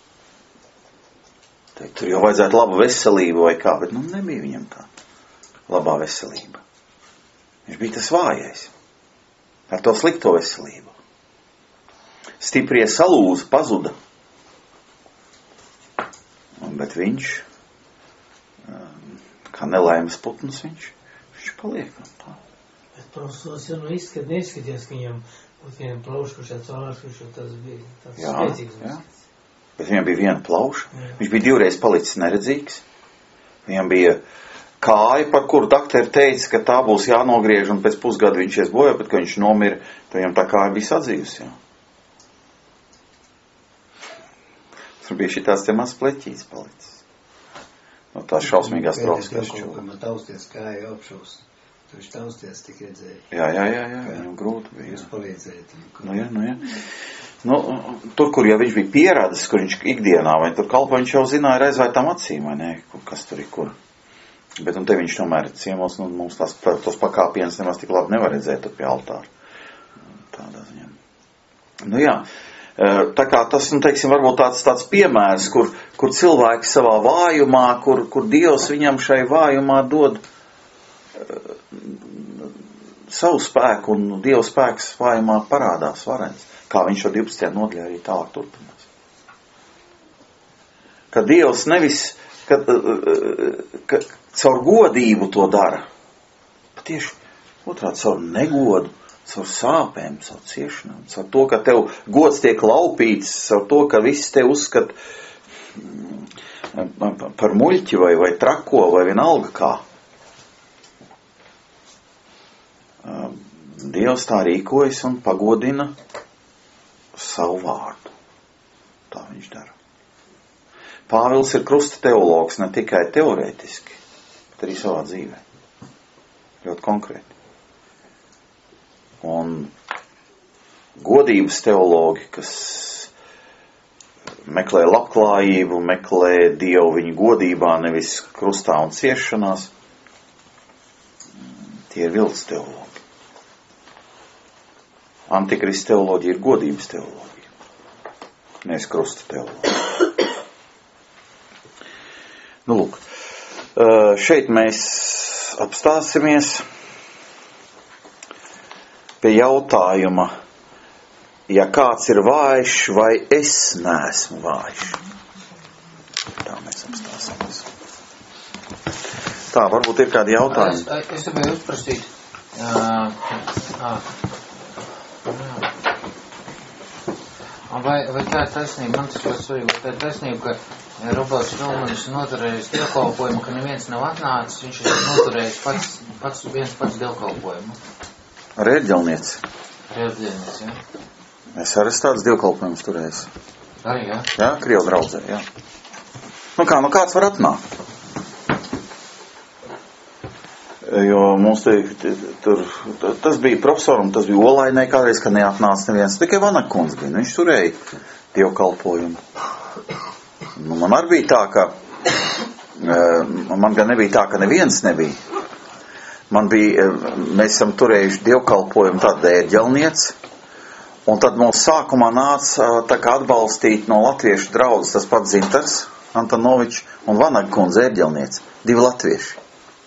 Tad tur jau vajadzētu laba veselība vai kā, bet nu nebija viņam tā labā veselība. Viņš bija tas vājais. Ar to slikto veselību. Stiprie salūza, pazuda. Bet viņš, kā nelaimes putns, viņš, viņš paliek. Tā. Bet profesors jau no izskat, neizskaties, ka viņam būtu viena plauša, kurš tāds ārš, kurš tas bija tāds jā, spēcīgs. Jā. Bet viņam bija viena plauša. Jā. Viņš bija divreiz palicis neredzīgs. Viņam bija kāja, par kuru dakteri teica, ka tā būs jānogriež, un pēc pusgada viņš ies bojā, bet, kad viņš nomira, tad viņam tā kāja bija sadzīvus, jā. Tur bija šitās te maz pleķīts palicis. No tās šausmīgās trokskas čūla. Man tausties kāja augšos. Tu viņš tausties tik redzēja. Jā, jā, jā, jā, viņam grūti bija. Jūs palīdzējat. Nu jā, nu jā. Nu, tur, kur jau viņš bija pierādis, kur viņš ikdienā, vai tur kalpo, viņš jau zināja ar aizvērtām acīm, vai ne, kas tur ir kur. Bet un te viņš tomēr ciemos, nu, mums tās, tos pakāpienas nemaz tik labi nevar redzēt tur pie altāra. Tādā ziņā. Nu jā. Tā kā tas, nu, teiksim, varbūt tāds, tāds piemērs, kur, kur cilvēki savā vājumā, kur, kur Dievs viņam šai vājumā dod uh, savu spēku, un Dieva spēks vājumā parādās varens, kā viņš šo divpadsmitajā nodaļā arī tālāk turpinās. Ka Dievs nevis, ka, uh, ka caur godību to dara, bet tieši otrādi caur negodu, caur sāpēm, caur ciešanām, caur to, ka tev gods tiek laupīts, caur to, ka viss te uzskat par muļķi vai, vai trako vai vienalga kā. Dievs tā rīkojas un pagodina savu vārdu. viņš dara. Pāvils ir krusta teologs ne tikai teorētiski, bet arī savā dzīvē. Ļoti konkrēti. Un godības teologi, kas meklē labklājību, meklē Dievu viņa godībā, nevis krustā un ciešanās, tie ir vilts teologi. Antikrista teoloģija ir godības teoloģija, nevis krusta teoloģija. Nu, lūk, šeit mēs apstāsimies pie jautājuma, ja kāds ir vājš, vai es neesmu vājš. Tā mēs apstāsimies. Tā, varbūt ir kādi jautājumi. Es, es gribēju uzprasīt. Uh, uh, vai, vai tā ir taisnība, man tas ļoti svarīgi, vai tā ir taisnība, ka Roberts Šulmanis noturējis dievkalpojumu, ka neviens nav atnācis, viņš ir noturējis pats, pats viens pats dievkalpojumu. Rēģelnieci. Rēģelnieci, jā. Es arī tāds dievkalpojums turējis. Arī, jā? Jā, Krievu draudzē, jā. Nu kā, nu kāds var atnākt? Jo mums te, te, tur, tas bija profesoram, tas bija Olainai kādreiz, ka neatnāca neviens. Tikai Vanakunds bija, viņš turēja dievkalpojumu. Nu, man arī bija tā, ka, man gan nebija tā, ka neviens nebija. Man bija, mēs esam turējuši dievkalpojumu tāda ērģelniece, un tad mums sākumā nāca tā kā atbalstīt no latviešu draudzes tas pats Zintars Antonovičs un Vanagkundze ērģelniece, divi latvieši.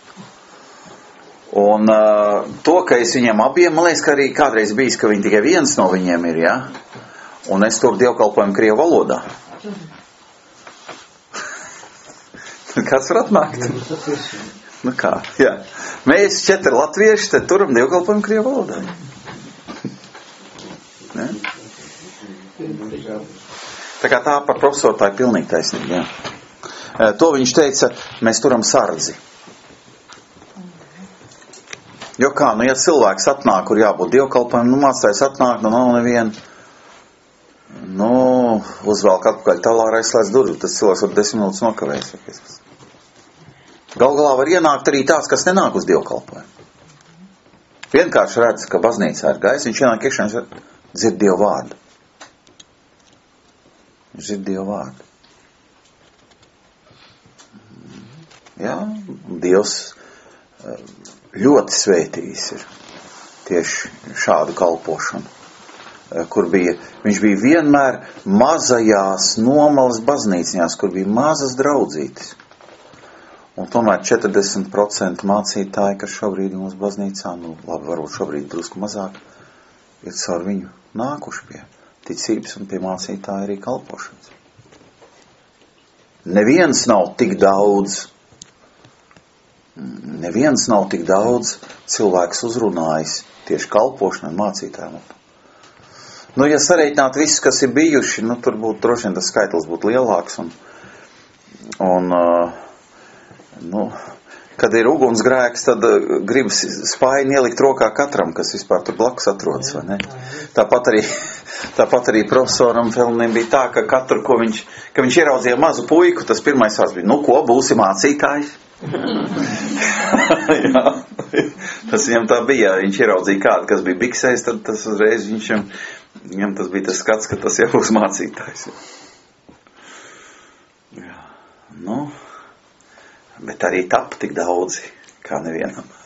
Un uh, to, ka es viņiem abiem, man liekas, ka arī kādreiz bijis, ka viņi tikai viens no viņiem ir, jā, un es tur dievkalpojumu krievu valodā. Kāds var atnākt? Nu kā, jā. Mēs četri latvieši, te turam dievkalpojumu krievu valodā. Ne? Tā kā tā par profesoru tā ir pilnīgi taisnība, jā. To viņš teica, mēs turam sardzi. Jo kā, nu ja cilvēks atnāk, kur jābūt dievkalpojumam, nu mācājs atnāk, nu nav neviena, nu uzvelk atpakaļ tālāk aizslēdz durvis, tas cilvēks var desmit minūtes nokavēs. Gal galā var ienākt arī tāds, kas nenāk uz dievkalpojumu. Vienkārši redz, ka baznīcā ir gaiss, viņš ienāk iekšā, viņš dzird Dievu vārdu. Viņš dzird Dievu vārdu. Jā, Dievs ļoti svētījis ir tieši šādu kalpošanu, kur bija, viņš bija vienmēr mazajās nomalas baznīciņās, kur bija mazas draudzītes. Un tomēr četrdesmit procenti mācītāji, kas šobrīd mūsu baznīcā, nu labi, varbūt šobrīd drusku mazāk, ir caur viņu nākuši pie ticības un pie mācītāja arī kalpošanas. Neviens nav tik daudz Neviens nav tik daudz cilvēks uzrunājis tieši kalpošanai mācītājiem. Nu, ja sareiķināt visus, kas ir bijuši, nu, tur būtu droši vien tas skaitlis būtu lielāks. Un, un uh, nu, kad ir ugunsgrēks, tad uh, gribas spājiņu ielikt rokā katram, kas vispār tur blakus atrodas, vai ne? Tāpat arī, tāpat arī profesoram Felnim bija tā, ka katru, ko viņš, ka viņš ieraudzīja mazu puiku, tas pirmais vārds bija, nu ko, būsi mācītājs? Jā, tas viņam tā bija, viņš ieraudzīja kādu, kas bija biksēs, tad tas uzreiz viņam, viņam tas bija tas skats, ka tas jau būs mācītājs. Jā, nu, bet arī tap tik daudzi, kā nevienam.